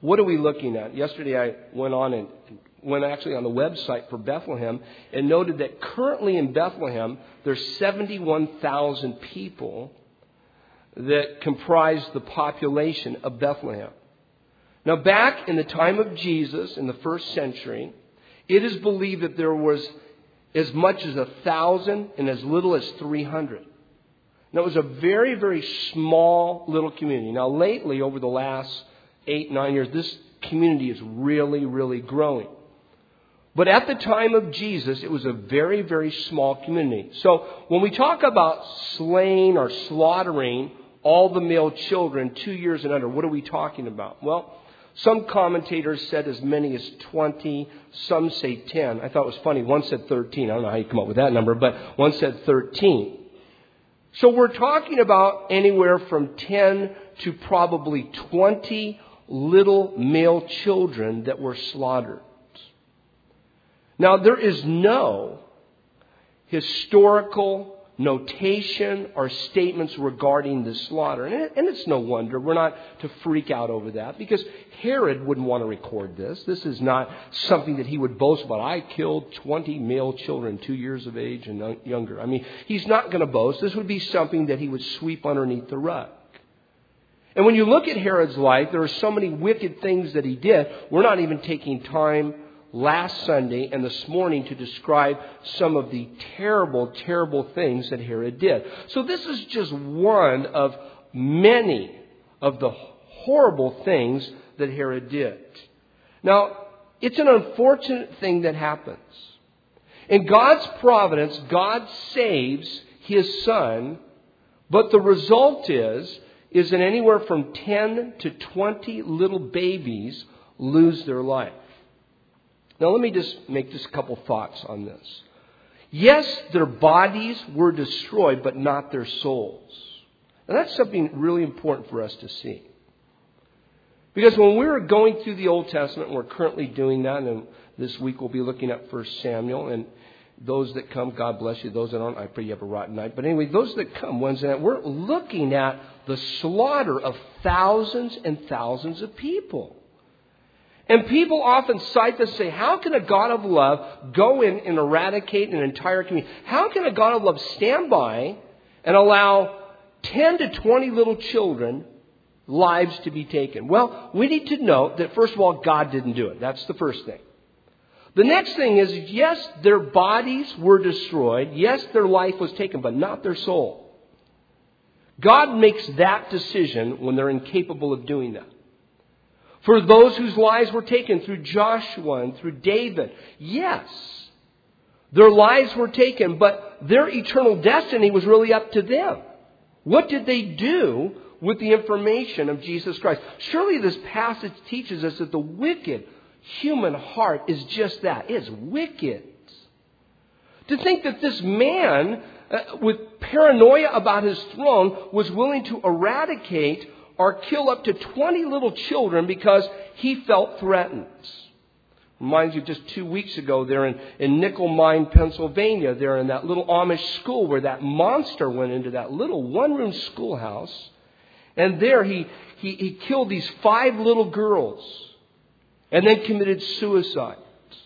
Speaker 1: what are we looking at? Yesterday I went on and went actually on the website for Bethlehem and noted that currently in Bethlehem there's seventy-one thousand people that comprise the population of Bethlehem. Now, back in the time of Jesus, in the first century, it is believed that there was as much as a thousand and as little as three hundred. Now, it was a very, very small little community. Now, lately, over the last eight, nine years, this community is really, really growing. But at the time of Jesus, it was a very, very small community. So, when we talk about slaying or slaughtering all the male children two years and under, what are we talking about? Well, some commentators said as many as twenty, some say ten. I thought it was funny. One said thirteen. I don't know how you come up with that number, but one said thirteen. So we're talking about anywhere from ten to probably twenty little male children that were slaughtered. Now, there is no historical notation or statements regarding the slaughter. And, it, and it's no wonder. We're not to freak out over that because Herod wouldn't want to record this. This is not something that he would boast about. I killed twenty male children two years of age and younger. I mean, he's not going to boast. This would be something that he would sweep underneath the rug. And when you look at Herod's life, there are so many wicked things that he did. We're not even taking time last Sunday and this morning to describe some of the terrible, terrible things that Herod did. So this is just one of many of the horrible things that Herod did. Now, it's an unfortunate thing that happens. In God's providence, God saves His Son, but the result is, is that anywhere from ten to twenty little babies lose their life. Now, let me just make just a couple thoughts on this. Yes, their bodies were destroyed, but not their souls. And that's something really important for us to see. Because when we were going through the Old Testament, and we're currently doing that, and this week we'll be looking at First Samuel, and those that come, God bless you. Those that aren't, I pray you have a rotten night. But anyway, those that come, Wednesday night, we're looking at the slaughter of thousands and thousands of people. And people often cite this and say, how can a God of love go in and eradicate an entire community? How can a God of love stand by and allow ten to twenty little children lives to be taken? Well, we need to note that, first of all, God didn't do it. That's the first thing. The next thing is, yes, their bodies were destroyed. Yes, their life was taken, but not their soul. God makes that decision when they're incapable of doing that. For those whose lives were taken through Joshua and through David, yes, their lives were taken, but their eternal destiny was really up to them. What did they do with the information of Jesus Christ? Surely this passage teaches us that the wicked human heart is just that. It's wicked. To think that this man, uh, with paranoia about his throne, was willing to eradicate or kill up to twenty little children because he felt threatened. Reminds you of just two weeks ago there in, in Nickel Mine, Pennsylvania, there in that little Amish school where that monster went into that little one-room schoolhouse. And there he, he, he killed these five little girls and then committed suicide.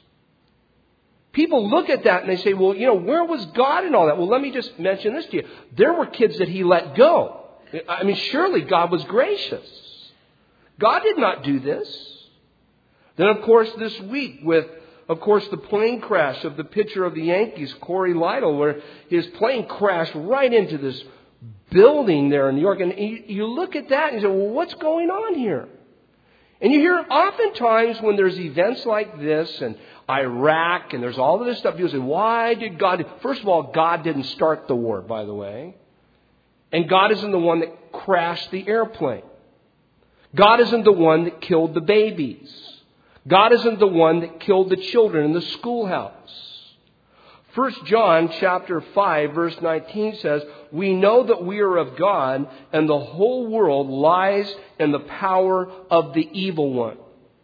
Speaker 1: People look at that and they say, well, you know, where was God in all that? Well, let me just mention this to you. There were kids that he let go. I mean, surely God was gracious. God did not do this. Then, of course, this week with, of course, the plane crash of the pitcher of the Yankees, Corey Lytle, where his plane crashed right into this building there in New York. And you, you look at that and you say, well, what's going on here? And you hear oftentimes when there's events like this and Iraq and there's all of this stuff, people say, why did God... First of all, God didn't start the war, by the way. And God isn't the one that crashed the airplane. God isn't the one that killed the babies. God isn't the one that killed the children in the schoolhouse. First John chapter five verse nineteen says, we know that we are of God and the whole world lies in the power of the evil one.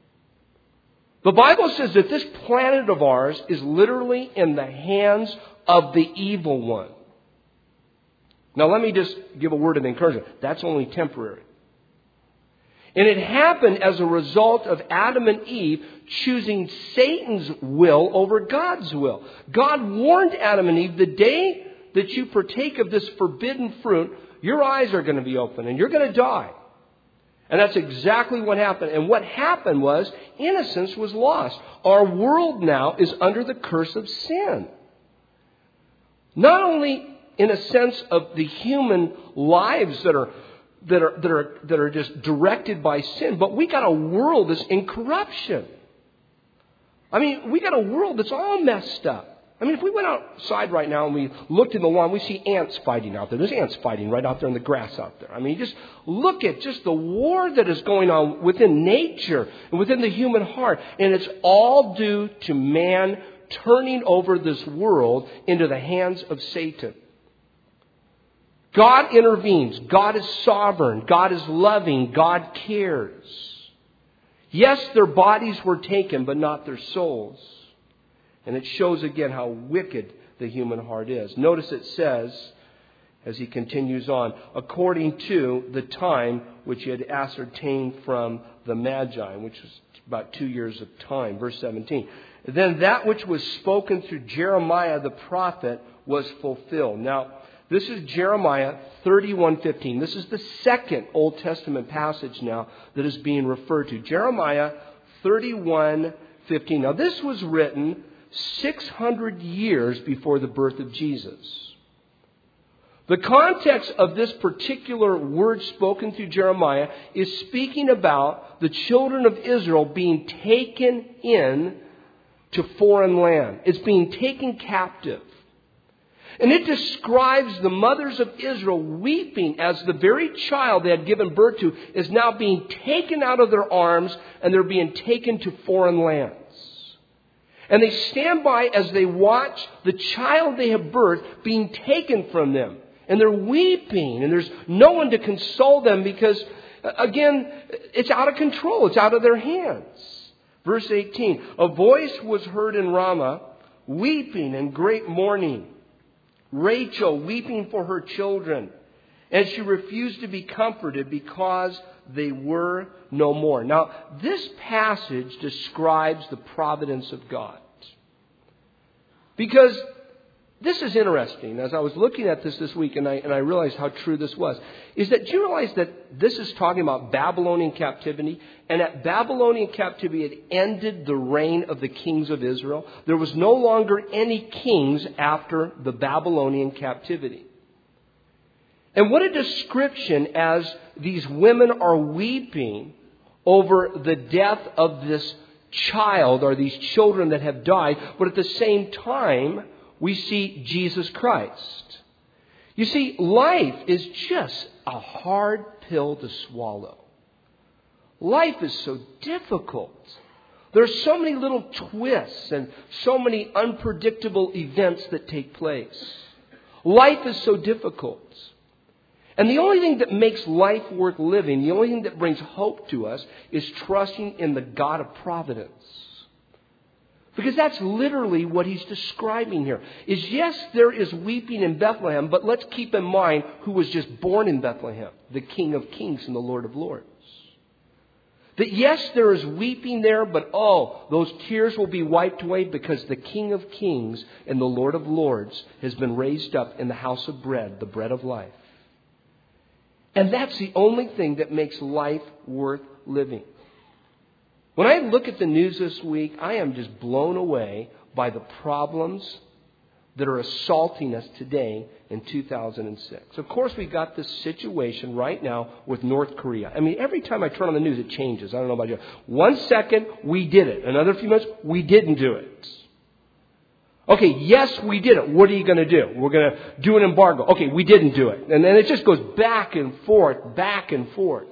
Speaker 1: The Bible says that this planet of ours is literally in the hands of the evil one. Now, let me just give a word of encouragement. That's only temporary. And it happened as a result of Adam and Eve choosing Satan's will over God's will. God warned Adam and Eve, the day that you partake of this forbidden fruit, your eyes are going to be open and you're going to die. And that's exactly what happened. And what happened was innocence was lost. Our world now is under the curse of sin. Not only in a sense of the human lives that are that are that are that are just directed by sin, but we got a world that's in corruption. I mean, we got a world that's all messed up. I mean, if we went outside right now and we looked in the lawn, we see ants fighting out there. There's ants fighting right out there in the grass out there. I mean, just look at just the war that is going on within nature and within the human heart. And it's all due to man turning over this world into the hands of Satan. God intervenes. God is sovereign. God is loving. God cares. Yes, their bodies were taken, but not their souls. And it shows again how wicked the human heart is. Notice it says, as he continues on, according to the time which he had ascertained from the Magi, which was about two years of time. Verse seventeen. Then that which was spoken through Jeremiah the prophet was fulfilled. Now, this is Jeremiah thirty-one fifteen. This is the second Old Testament passage now that is being referred to. Jeremiah thirty-one fifteen. Now, this was written six hundred years before the birth of Jesus. The context of this particular word spoken through Jeremiah is speaking about the children of Israel being taken in to foreign land. It's being taken captive. And it describes the mothers of Israel weeping as the very child they had given birth to is now being taken out of their arms and they're being taken to foreign lands. And they stand by as they watch the child they have birthed being taken from them. And they're weeping and there's no one to console them because, again, it's out of control. It's out of their hands. Verse eighteen, a voice was heard in Ramah, weeping and great mourning. Rachel weeping for her children. And she refused to be comforted because they were no more. Now, this passage describes the providence of God. Because this is interesting. As I was looking at this this week and I, and I realized how true this was, is that do you realize that this is talking about Babylonian captivity? And at Babylonian captivity, it ended the reign of the kings of Israel. There was no longer any kings after the Babylonian captivity. And what a description as these women are weeping over the death of this child or these children that have died. But at the same time, we see Jesus Christ. You see, life is just a hard pill to swallow. Life is so difficult. There's so many little twists and so many unpredictable events that take place. Life is so difficult. And the only thing that makes life worth living, the only thing that brings hope to us, is trusting in the God of providence. Because that's literally what he's describing here. Is yes, there is weeping in Bethlehem, but let's keep in mind who was just born in Bethlehem, the King of Kings and the Lord of Lords. That yes, there is weeping there, but oh, those tears will be wiped away because the King of Kings and the Lord of Lords has been raised up in the house of bread, the bread of life. And that's the only thing that makes life worth living. When I look at the news this week, I am just blown away by the problems that are assaulting us today in two thousand six. Of course, we've got this situation right now with North Korea. I mean, every time I turn on the news, it changes. I don't know about you. One second, we did it. Another few minutes, we didn't do it. Okay, yes, we did it. What are you going to do? We're going to do an embargo. Okay, we didn't do it. And then it just goes back and forth, back and forth.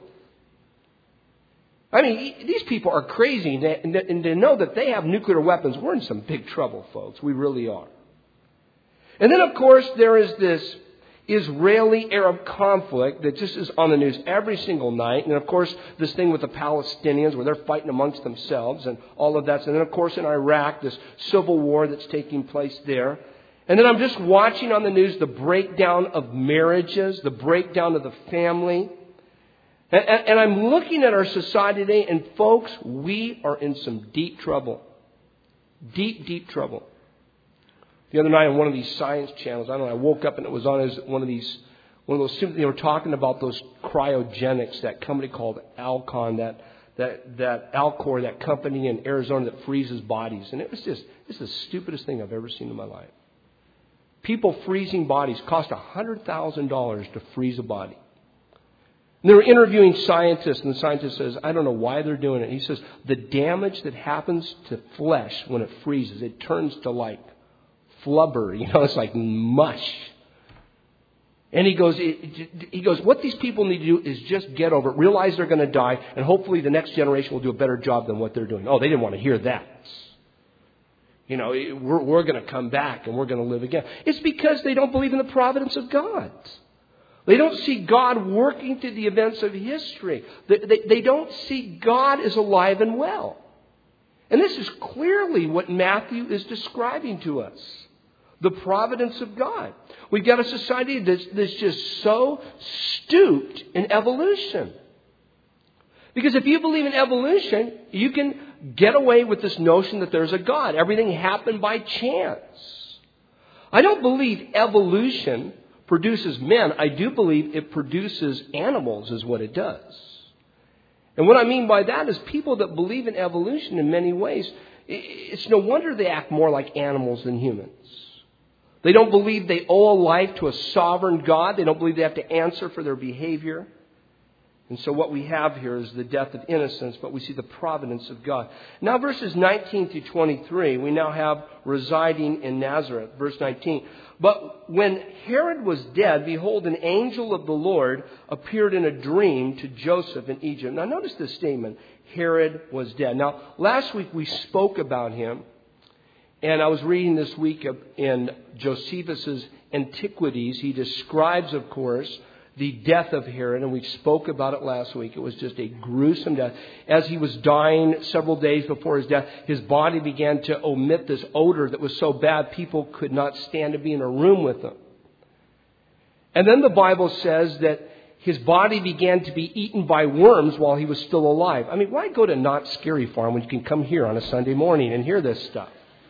Speaker 1: I mean, these people are crazy. And to know that they have nuclear weapons, we're in some big trouble, folks. We really are. And then, of course, there is this Israeli-Arab conflict that just is on the news every single night. And, of course, this thing with the Palestinians where they're fighting amongst themselves and all of that. And then, of course, in Iraq, this civil war that's taking place there. And then I'm just watching on the news the breakdown of marriages, the breakdown of the family. And, and, and I'm looking at our society today, and folks, we are in some deep trouble. Deep, deep trouble. The other night on one of these science channels, I don't know, I woke up and it was on as one of these, one of those, they were talking about those cryogenics, that company called Alcon, that, that, that Alcor, that company in Arizona that freezes bodies. And it was just, it's the stupidest thing I've ever seen in my life. People freezing bodies cost one hundred thousand dollars to freeze a body. And they were interviewing scientists, and the scientist says, I don't know why they're doing it. He says, the damage that happens to flesh when it freezes, it turns to like flubber, you know, it's like mush. And he goes, he goes, what these people need to do is just get over it, realize they're going to die, and hopefully the next generation will do a better job than what they're doing. Oh, they didn't want to hear that. You know, we're, we're going to come back and we're going to live again. It's because they don't believe in the providence of God. They don't see God working through the events of history. They, they, they don't see God as alive and well. And this is clearly what Matthew is describing to us. The providence of God. We've got a society that's, that's just so stooped in evolution. Because if you believe in evolution, you can get away with this notion that there's a God. Everything happened by chance. I don't believe evolution produces men. I do believe it produces animals is what it does. And what I mean by that is people that believe in evolution in many ways, it's no wonder they act more like animals than humans. They don't believe they owe a life to a sovereign God. They don't believe they have to answer for their behavior. And so what we have here is the death of innocence, but we see the providence of God. Now verses nineteen through twenty-three, we now have residing in Nazareth. Verse nineteen. But when Herod was dead, behold, an angel of the Lord appeared in a dream to Joseph in Egypt. Now notice this statement, Herod was dead. Now last week we spoke about him. And I was reading this week in Josephus' Antiquities. He describes, of course, the death of Herod, and we spoke about it last week. It was just a gruesome death. As he was dying several days before his death, his body began to emit this odor that was so bad people could not stand to be in a room with him. And then the Bible says that his body began to be eaten by worms while he was still alive. I mean, why go to Not Scary Farm when you can come here on a Sunday morning and hear this stuff?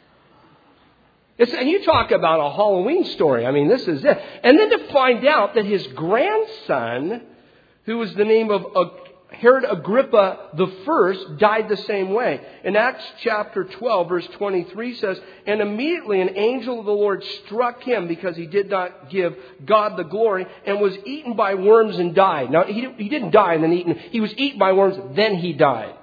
Speaker 1: It's, and you talk about a Halloween story. I mean, this is it. And then to find out that his grandson, who was the name of Herod Agrippa the First, died the same way. In Acts chapter twelve, verse twenty-three says, and immediately an angel of the Lord struck him because he did not give God the glory and was eaten by worms and died. Now, he, he didn't die and then eaten. He was eaten by worms, then he died.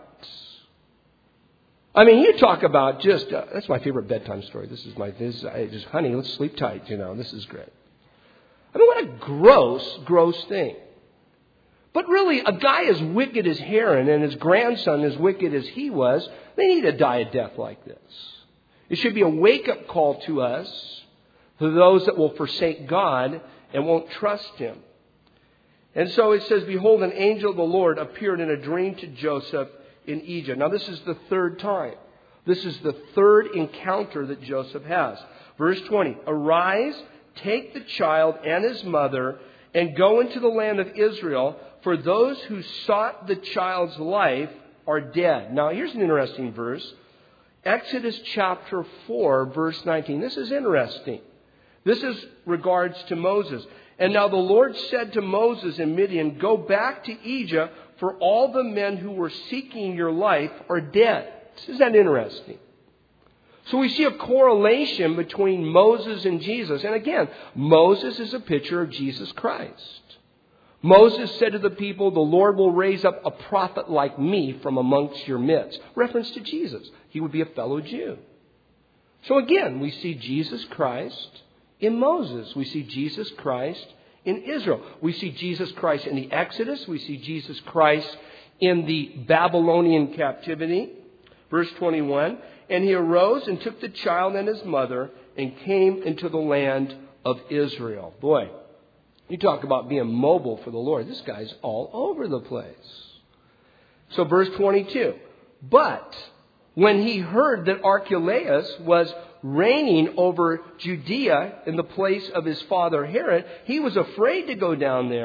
Speaker 1: I mean, you talk about just, uh, that's my favorite bedtime story. This is my, this, I just, honey, let's sleep tight, you know, this is great. I mean, what a gross, gross thing. But really, a guy as wicked as Herod and his grandson as wicked as he was, they need to die a death like this. It should be a wake-up call to us, to those that will forsake God and won't trust Him. And so it says, behold, an angel of the Lord appeared in a dream to Joseph in Egypt. Now, this is the third time. This is the third encounter that Joseph has. Verse twenty, arise, take the child and his mother, and go into the land of Israel, for those who sought the child's life are dead. Now, here's an interesting verse. Exodus chapter four, verse nineteen. This is interesting. This is regards to Moses. And now the Lord said to Moses in Midian, go back to Egypt, for all the men who were seeking your life are dead. Isn't that interesting? So we see a correlation between Moses and Jesus. And again, Moses is a picture of Jesus Christ. Moses said to the people, the Lord will raise up a prophet like me from amongst your midst. Reference to Jesus. He would be a fellow Jew. So again, we see Jesus Christ in Moses. We see Jesus Christ in Israel. We see Jesus Christ in the Exodus. We see Jesus Christ in the Babylonian captivity. Verse twenty-one, and he arose and took the child and his mother and came into the land of Israel. Boy, you talk about being mobile for the Lord. This guy's all over the place. So verse twenty-two, but when he heard that Archelaus was reigning over Judea in the place of his father Herod, he was afraid to go down there,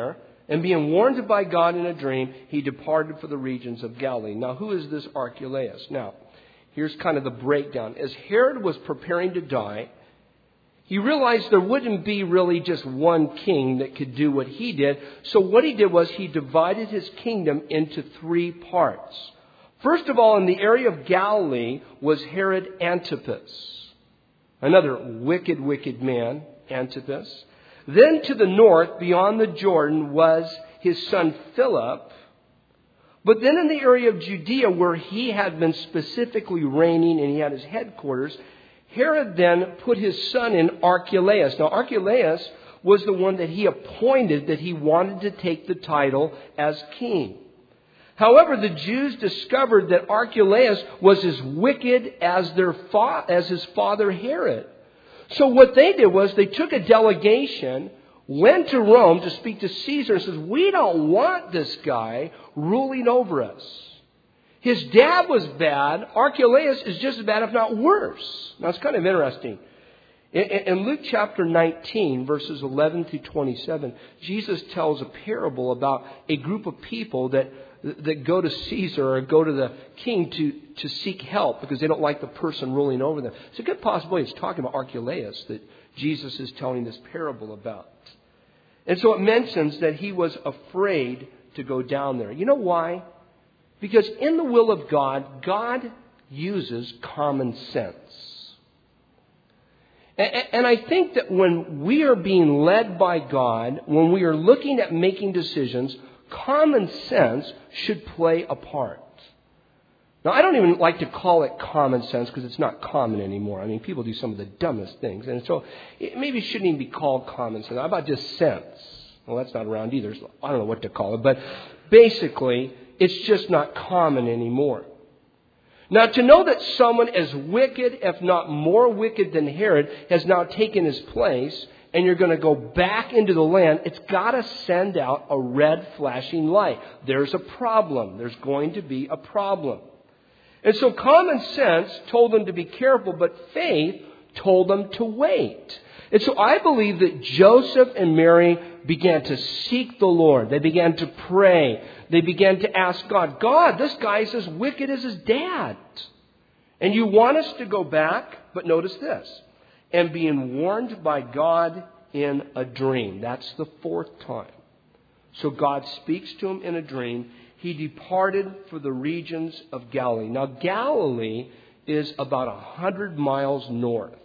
Speaker 1: And being warned by God in a dream, he departed for the regions of Galilee. Now, who is this Archelaus? Now, here's kind of the breakdown. As Herod was preparing to die, he realized there wouldn't be really just one king that could do what he did. So what he did was he divided his kingdom into three parts. First of all, in the area of Galilee was Herod Antipas, another wicked, wicked man, Antipas. Then to the north, beyond the Jordan, was his son Philip. But then in the area of Judea, where he had been specifically reigning and he had his headquarters, Herod then put his son in Archelaus. Now, Archelaus was the one that he appointed that he wanted to take the title as king. However, the Jews discovered that Archelaus was as wicked as their fa- as his father Herod. So what they did was they took a delegation, went to Rome to speak to Caesar and says, we don't want this guy ruling over us. His dad was bad. Archelaus is just as bad, if not worse. Now, it's kind of interesting. In, in Luke chapter nineteen, verses eleven through twenty-seven, Jesus tells a parable about a group of people that that go to Caesar or go to the king to, to seek help because they don't like the person ruling over them. It's a good possibility he's talking about Archelaus that Jesus is telling this parable about. And so it mentions that he was afraid to go down there. You know why? Because in the will of God, God uses common sense. And I think that when we are being led by God, when we are looking at making decisions, common sense should play a part. Now, I don't even like to call it common sense because it's not common anymore. I mean, people do some of the dumbest things. And so it maybe it shouldn't even be called common sense. How about just sense? Well, that's not around either. So I don't know what to call it. But basically, it's just not common anymore. Now, to know that someone as wicked, if not more wicked than Herod, has now taken his place, and you're going to go back into the land, it's got to send out a red flashing light. There's a problem. There's going to be a problem. And so common sense told them to be careful, but faith told them to wait. And so I believe that Joseph and Mary began to seek the Lord. They began to pray. They began to ask God, God, this guy's as wicked as his dad. And you want us to go back? But notice this. And being warned by God in a dream. That's the fourth time. So God speaks to him in a dream. He departed for the regions of Galilee. Now, Galilee is about one hundred miles north.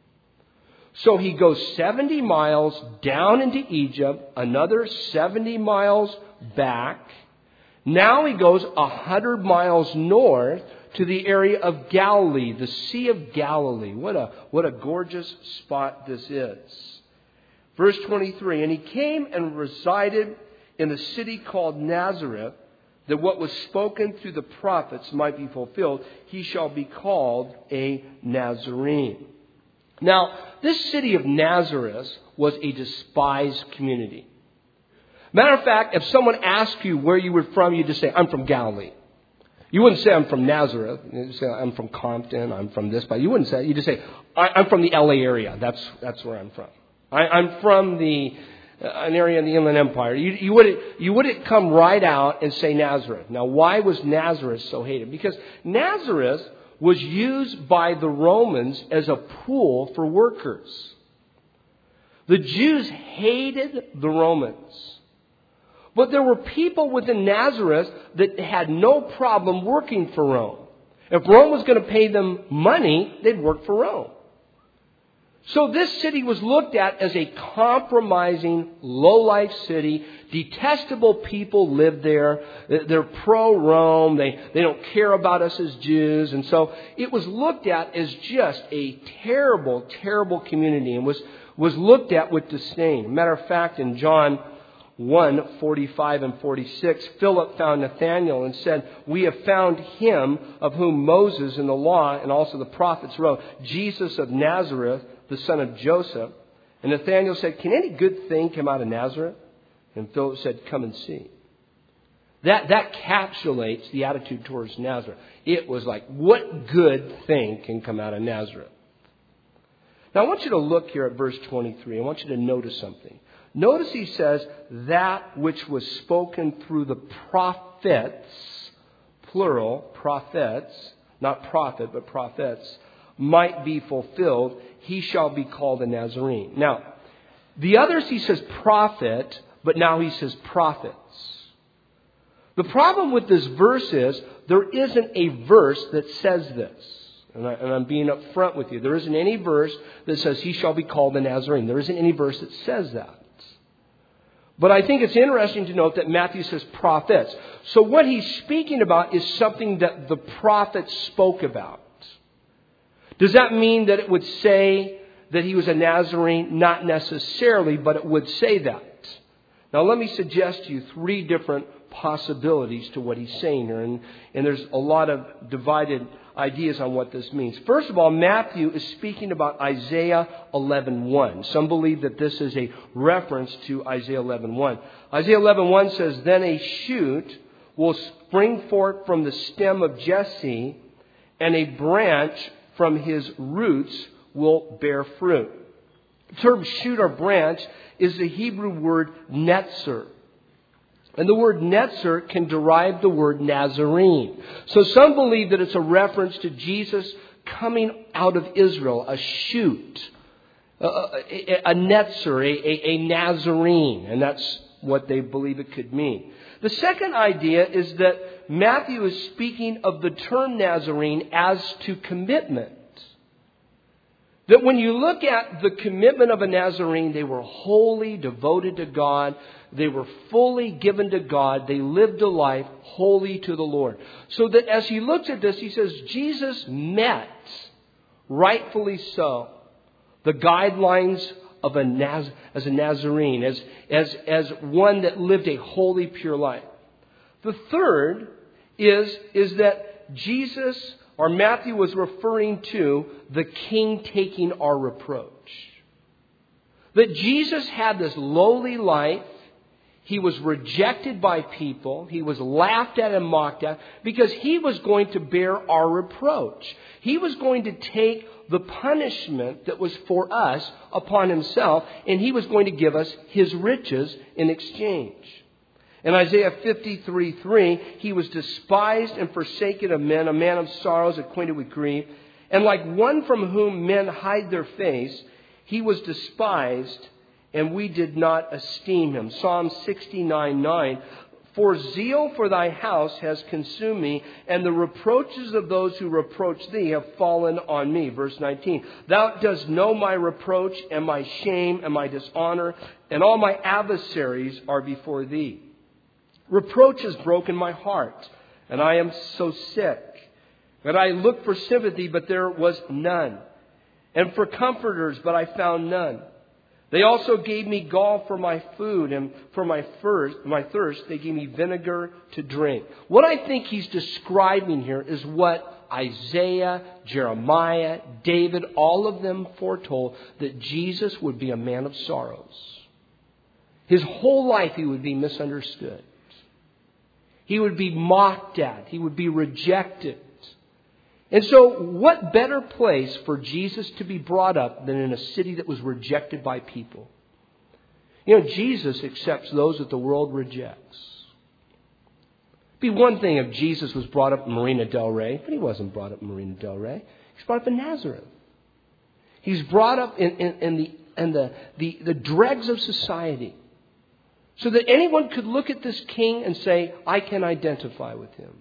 Speaker 1: So he goes seventy miles down into Egypt, another seventy miles back. Now he goes one hundred miles north to the area of Galilee, the Sea of Galilee. What a, what a gorgeous spot this is. Verse twenty-three, and he came and resided in a city called Nazareth, that what was spoken through the prophets might be fulfilled. He shall be called a Nazarene. Now, this city of Nazareth was a despised community. Matter of fact, if someone asked you where you were from, you'd just say, I'm from Galilee. You wouldn't say I'm from Nazareth. You'd say I'm from Compton. I'm from this. But you wouldn't say. You just say I'm from the L A area. That's that's where I'm from. I, I'm from the uh, an area in the Inland Empire. You, you wouldn't you wouldn't come right out and say Nazareth. Now, why was Nazareth so hated? Because Nazareth was used by the Romans as a pool for workers. The Jews hated the Romans. But there were people within Nazareth that had no problem working for Rome. If Rome was going to pay them money, they'd work for Rome. So this city was looked at as a compromising, low-life city. Detestable people live there. They're pro-Rome. They, they don't care about us as Jews. And so it was looked at as just a terrible, terrible community and was, was looked at with disdain. Matter of fact, in John one, forty-five and forty-six, Philip found Nathanael and said, we have found him of whom Moses in the law and also the prophets wrote, Jesus of Nazareth, the son of Joseph. And Nathanael said, can any good thing come out of Nazareth? And Philip said, come and see. That, that encapsulates the attitude towards Nazareth. It was like, what good thing can come out of Nazareth? Now I want you to look here at verse twenty-three. I want you to notice something. Notice he says, that which was spoken through the prophets, plural, prophets, not prophet, but prophets, might be fulfilled. He shall be called a Nazarene. Now, the others he says prophet, but now he says prophets. The problem with this verse is there isn't a verse that says this. And, I, and I'm being upfront with you. There isn't any verse that says he shall be called a Nazarene. There isn't any verse that says that. But I think it's interesting to note that Matthew says prophets. So what he's speaking about is something that the prophets spoke about. Does that mean that it would say that he was a Nazarene? Not necessarily, but it would say that. Now let me suggest to you three different possibilities to what he's saying here. And, and there's a lot of divided ideas on what this means. First of all, Matthew is speaking about Isaiah eleven one. Some believe that this is a reference to Isaiah eleven one. Isaiah eleven one says, then a shoot will spring forth from the stem of Jesse, and a branch from his roots will bear fruit. The term shoot or branch is the Hebrew word netzer. And the word netzer can derive the word Nazarene. So some believe that it's a reference to Jesus coming out of Israel, a shoot, a, a, a netzer, a, a, a Nazarene. And that's what they believe it could mean. The second idea is that Matthew is speaking of the term Nazarene as to commitment. That when you look at the commitment of a Nazarene, they were wholly devoted to God. They were fully given to God. They lived a life wholly to the Lord. So that as he looks at this, he says, Jesus met, rightfully so, the guidelines of a Naz- as a Nazarene, as, as, as one that lived a holy, pure life. The third is, is that Jesus, or Matthew was referring to the King taking our reproach. That Jesus had this lowly life. He was rejected by people. He was laughed at and mocked at because he was going to bear our reproach. He was going to take the punishment that was for us upon himself, and he was going to give us his riches in exchange. In Isaiah fifty-three three, he was despised and forsaken of men, a man of sorrows, acquainted with grief. And like one from whom men hide their face, he was despised, and we did not esteem him. Psalm sixty-nine nine. For zeal for thy house has consumed me, and the reproaches of those who reproach thee have fallen on me. Verse nineteen. Thou dost know my reproach and my shame and my dishonor, and all my adversaries are before thee. Reproach has broken my heart, and I am so sick. And I looked for sympathy, but there was none. And for comforters, but I found none. They also gave me gall for my food, and for my thirst, my thirst, they gave me vinegar to drink. What I think he's describing here is what Isaiah, Jeremiah, David, all of them foretold, that Jesus would be a man of sorrows. His whole life he would be misunderstood. He would be mocked at. He would be rejected. And so what better place for Jesus to be brought up than in a city that was rejected by people? You know, Jesus accepts those that the world rejects. It'd be one thing if Jesus was brought up in Marina Del Rey, but he wasn't brought up in Marina Del Rey. He's brought up in Nazareth. He's brought up in, in, in, the, in the, the, the dregs of society, so that anyone could look at this king and say, I can identify with him.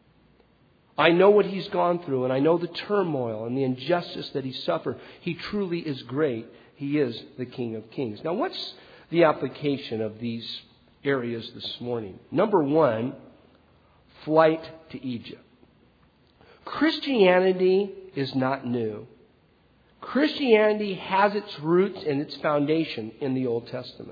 Speaker 1: I know what he's gone through, and I know the turmoil and the injustice that he suffered. He truly is great. He is the King of Kings. Now, what's the application of these areas this morning? Number one, flight to Egypt. Christianity is not new. Christianity has its roots and its foundation in the Old Testament.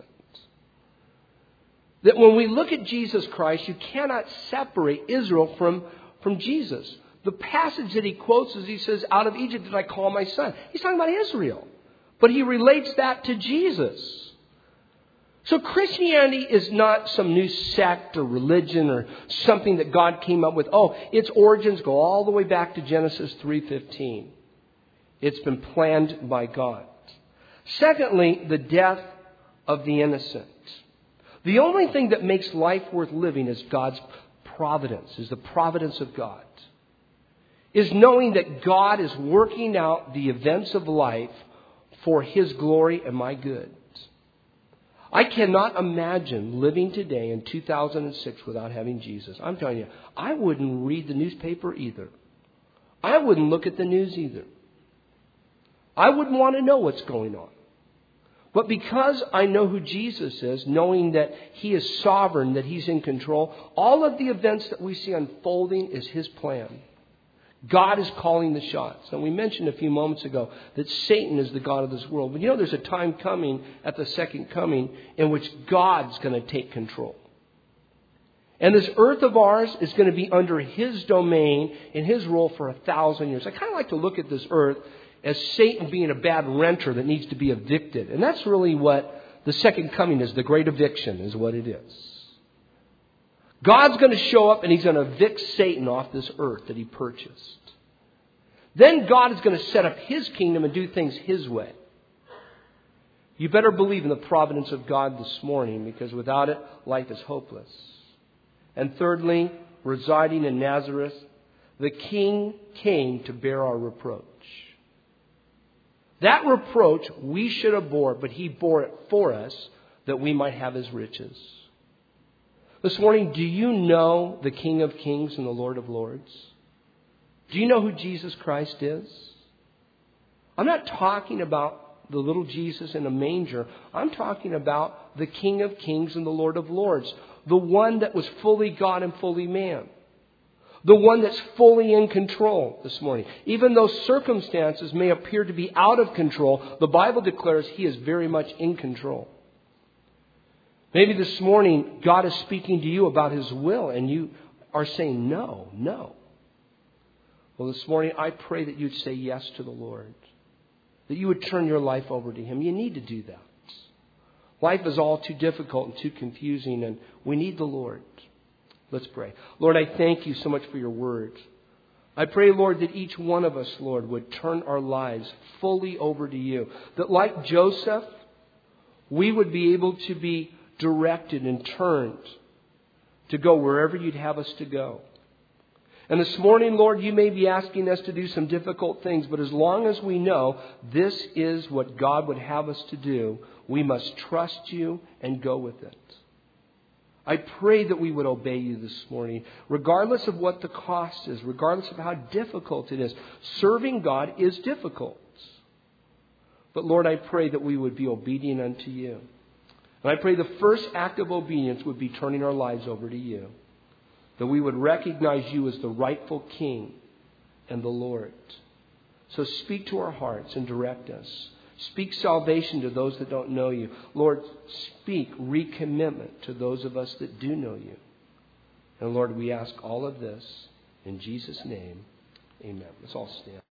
Speaker 1: That when we look at Jesus Christ, you cannot separate Israel from, from Jesus. The passage that he quotes is he says, out of Egypt did I call my son. He's talking about Israel. But he relates that to Jesus. So Christianity is not some new sect or religion or something that God came up with. Oh, its origins go all the way back to Genesis three fifteen. It's been planned by God. Secondly, the death of the innocent. The only thing that makes life worth living is God's providence, is the providence of God. Is knowing that God is working out the events of life for His glory and my good. I cannot imagine living today in two thousand six without having Jesus. I'm telling you, I wouldn't read the newspaper either. I wouldn't look at the news either. I wouldn't want to know what's going on. But because I know who Jesus is, knowing that He is sovereign, that He's in control, all of the events that we see unfolding is His plan. God is calling the shots. And we mentioned a few moments ago that Satan is the god of this world. But you know, there's a time coming at the second coming in which God's going to take control. And this earth of ours is going to be under His domain and His rule for a thousand years. I kind of like to look at this earth as Satan being a bad renter that needs to be evicted. And that's really what the second coming is. The great eviction is what it is. God's going to show up and He's going to evict Satan off this earth that He purchased. Then God is going to set up His kingdom and do things His way. You better believe in the providence of God this morning, because without it, life is hopeless. And thirdly, residing in Nazareth, the King came to bear our reproach. That reproach we should have bore, but He bore it for us that we might have His riches. This morning, do you know the King of Kings and the Lord of Lords? Do you know who Jesus Christ is? I'm not talking about the little Jesus in a manger. I'm talking about the King of Kings and the Lord of Lords. The one that was fully God and fully man. The one that's fully in control this morning. Even though circumstances may appear to be out of control, the Bible declares He is very much in control. Maybe this morning God is speaking to you about His will and you are saying no, no. Well, this morning I pray that you'd say yes to the Lord. That you would turn your life over to Him. You need to do that. Life is all too difficult and too confusing, and we need the Lord. Let's pray. Lord, I thank You so much for Your word. I pray, Lord, that each one of us, Lord, would turn our lives fully over to You. That like Joseph, we would be able to be directed and turned to go wherever You'd have us to go. And this morning, Lord, You may be asking us to do some difficult things, but as long as we know this is what God would have us to do, we must trust You and go with it. I pray that we would obey You this morning, regardless of what the cost is, regardless of how difficult it is. Serving God is difficult. But Lord, I pray that we would be obedient unto You. And I pray the first act of obedience would be turning our lives over to You. That we would recognize You as the rightful King and the Lord. So speak to our hearts and direct us. Speak salvation to those that don't know You. Lord, speak recommitment to those of us that do know You. And Lord, we ask all of this in Jesus' name. Amen. Let's all stand.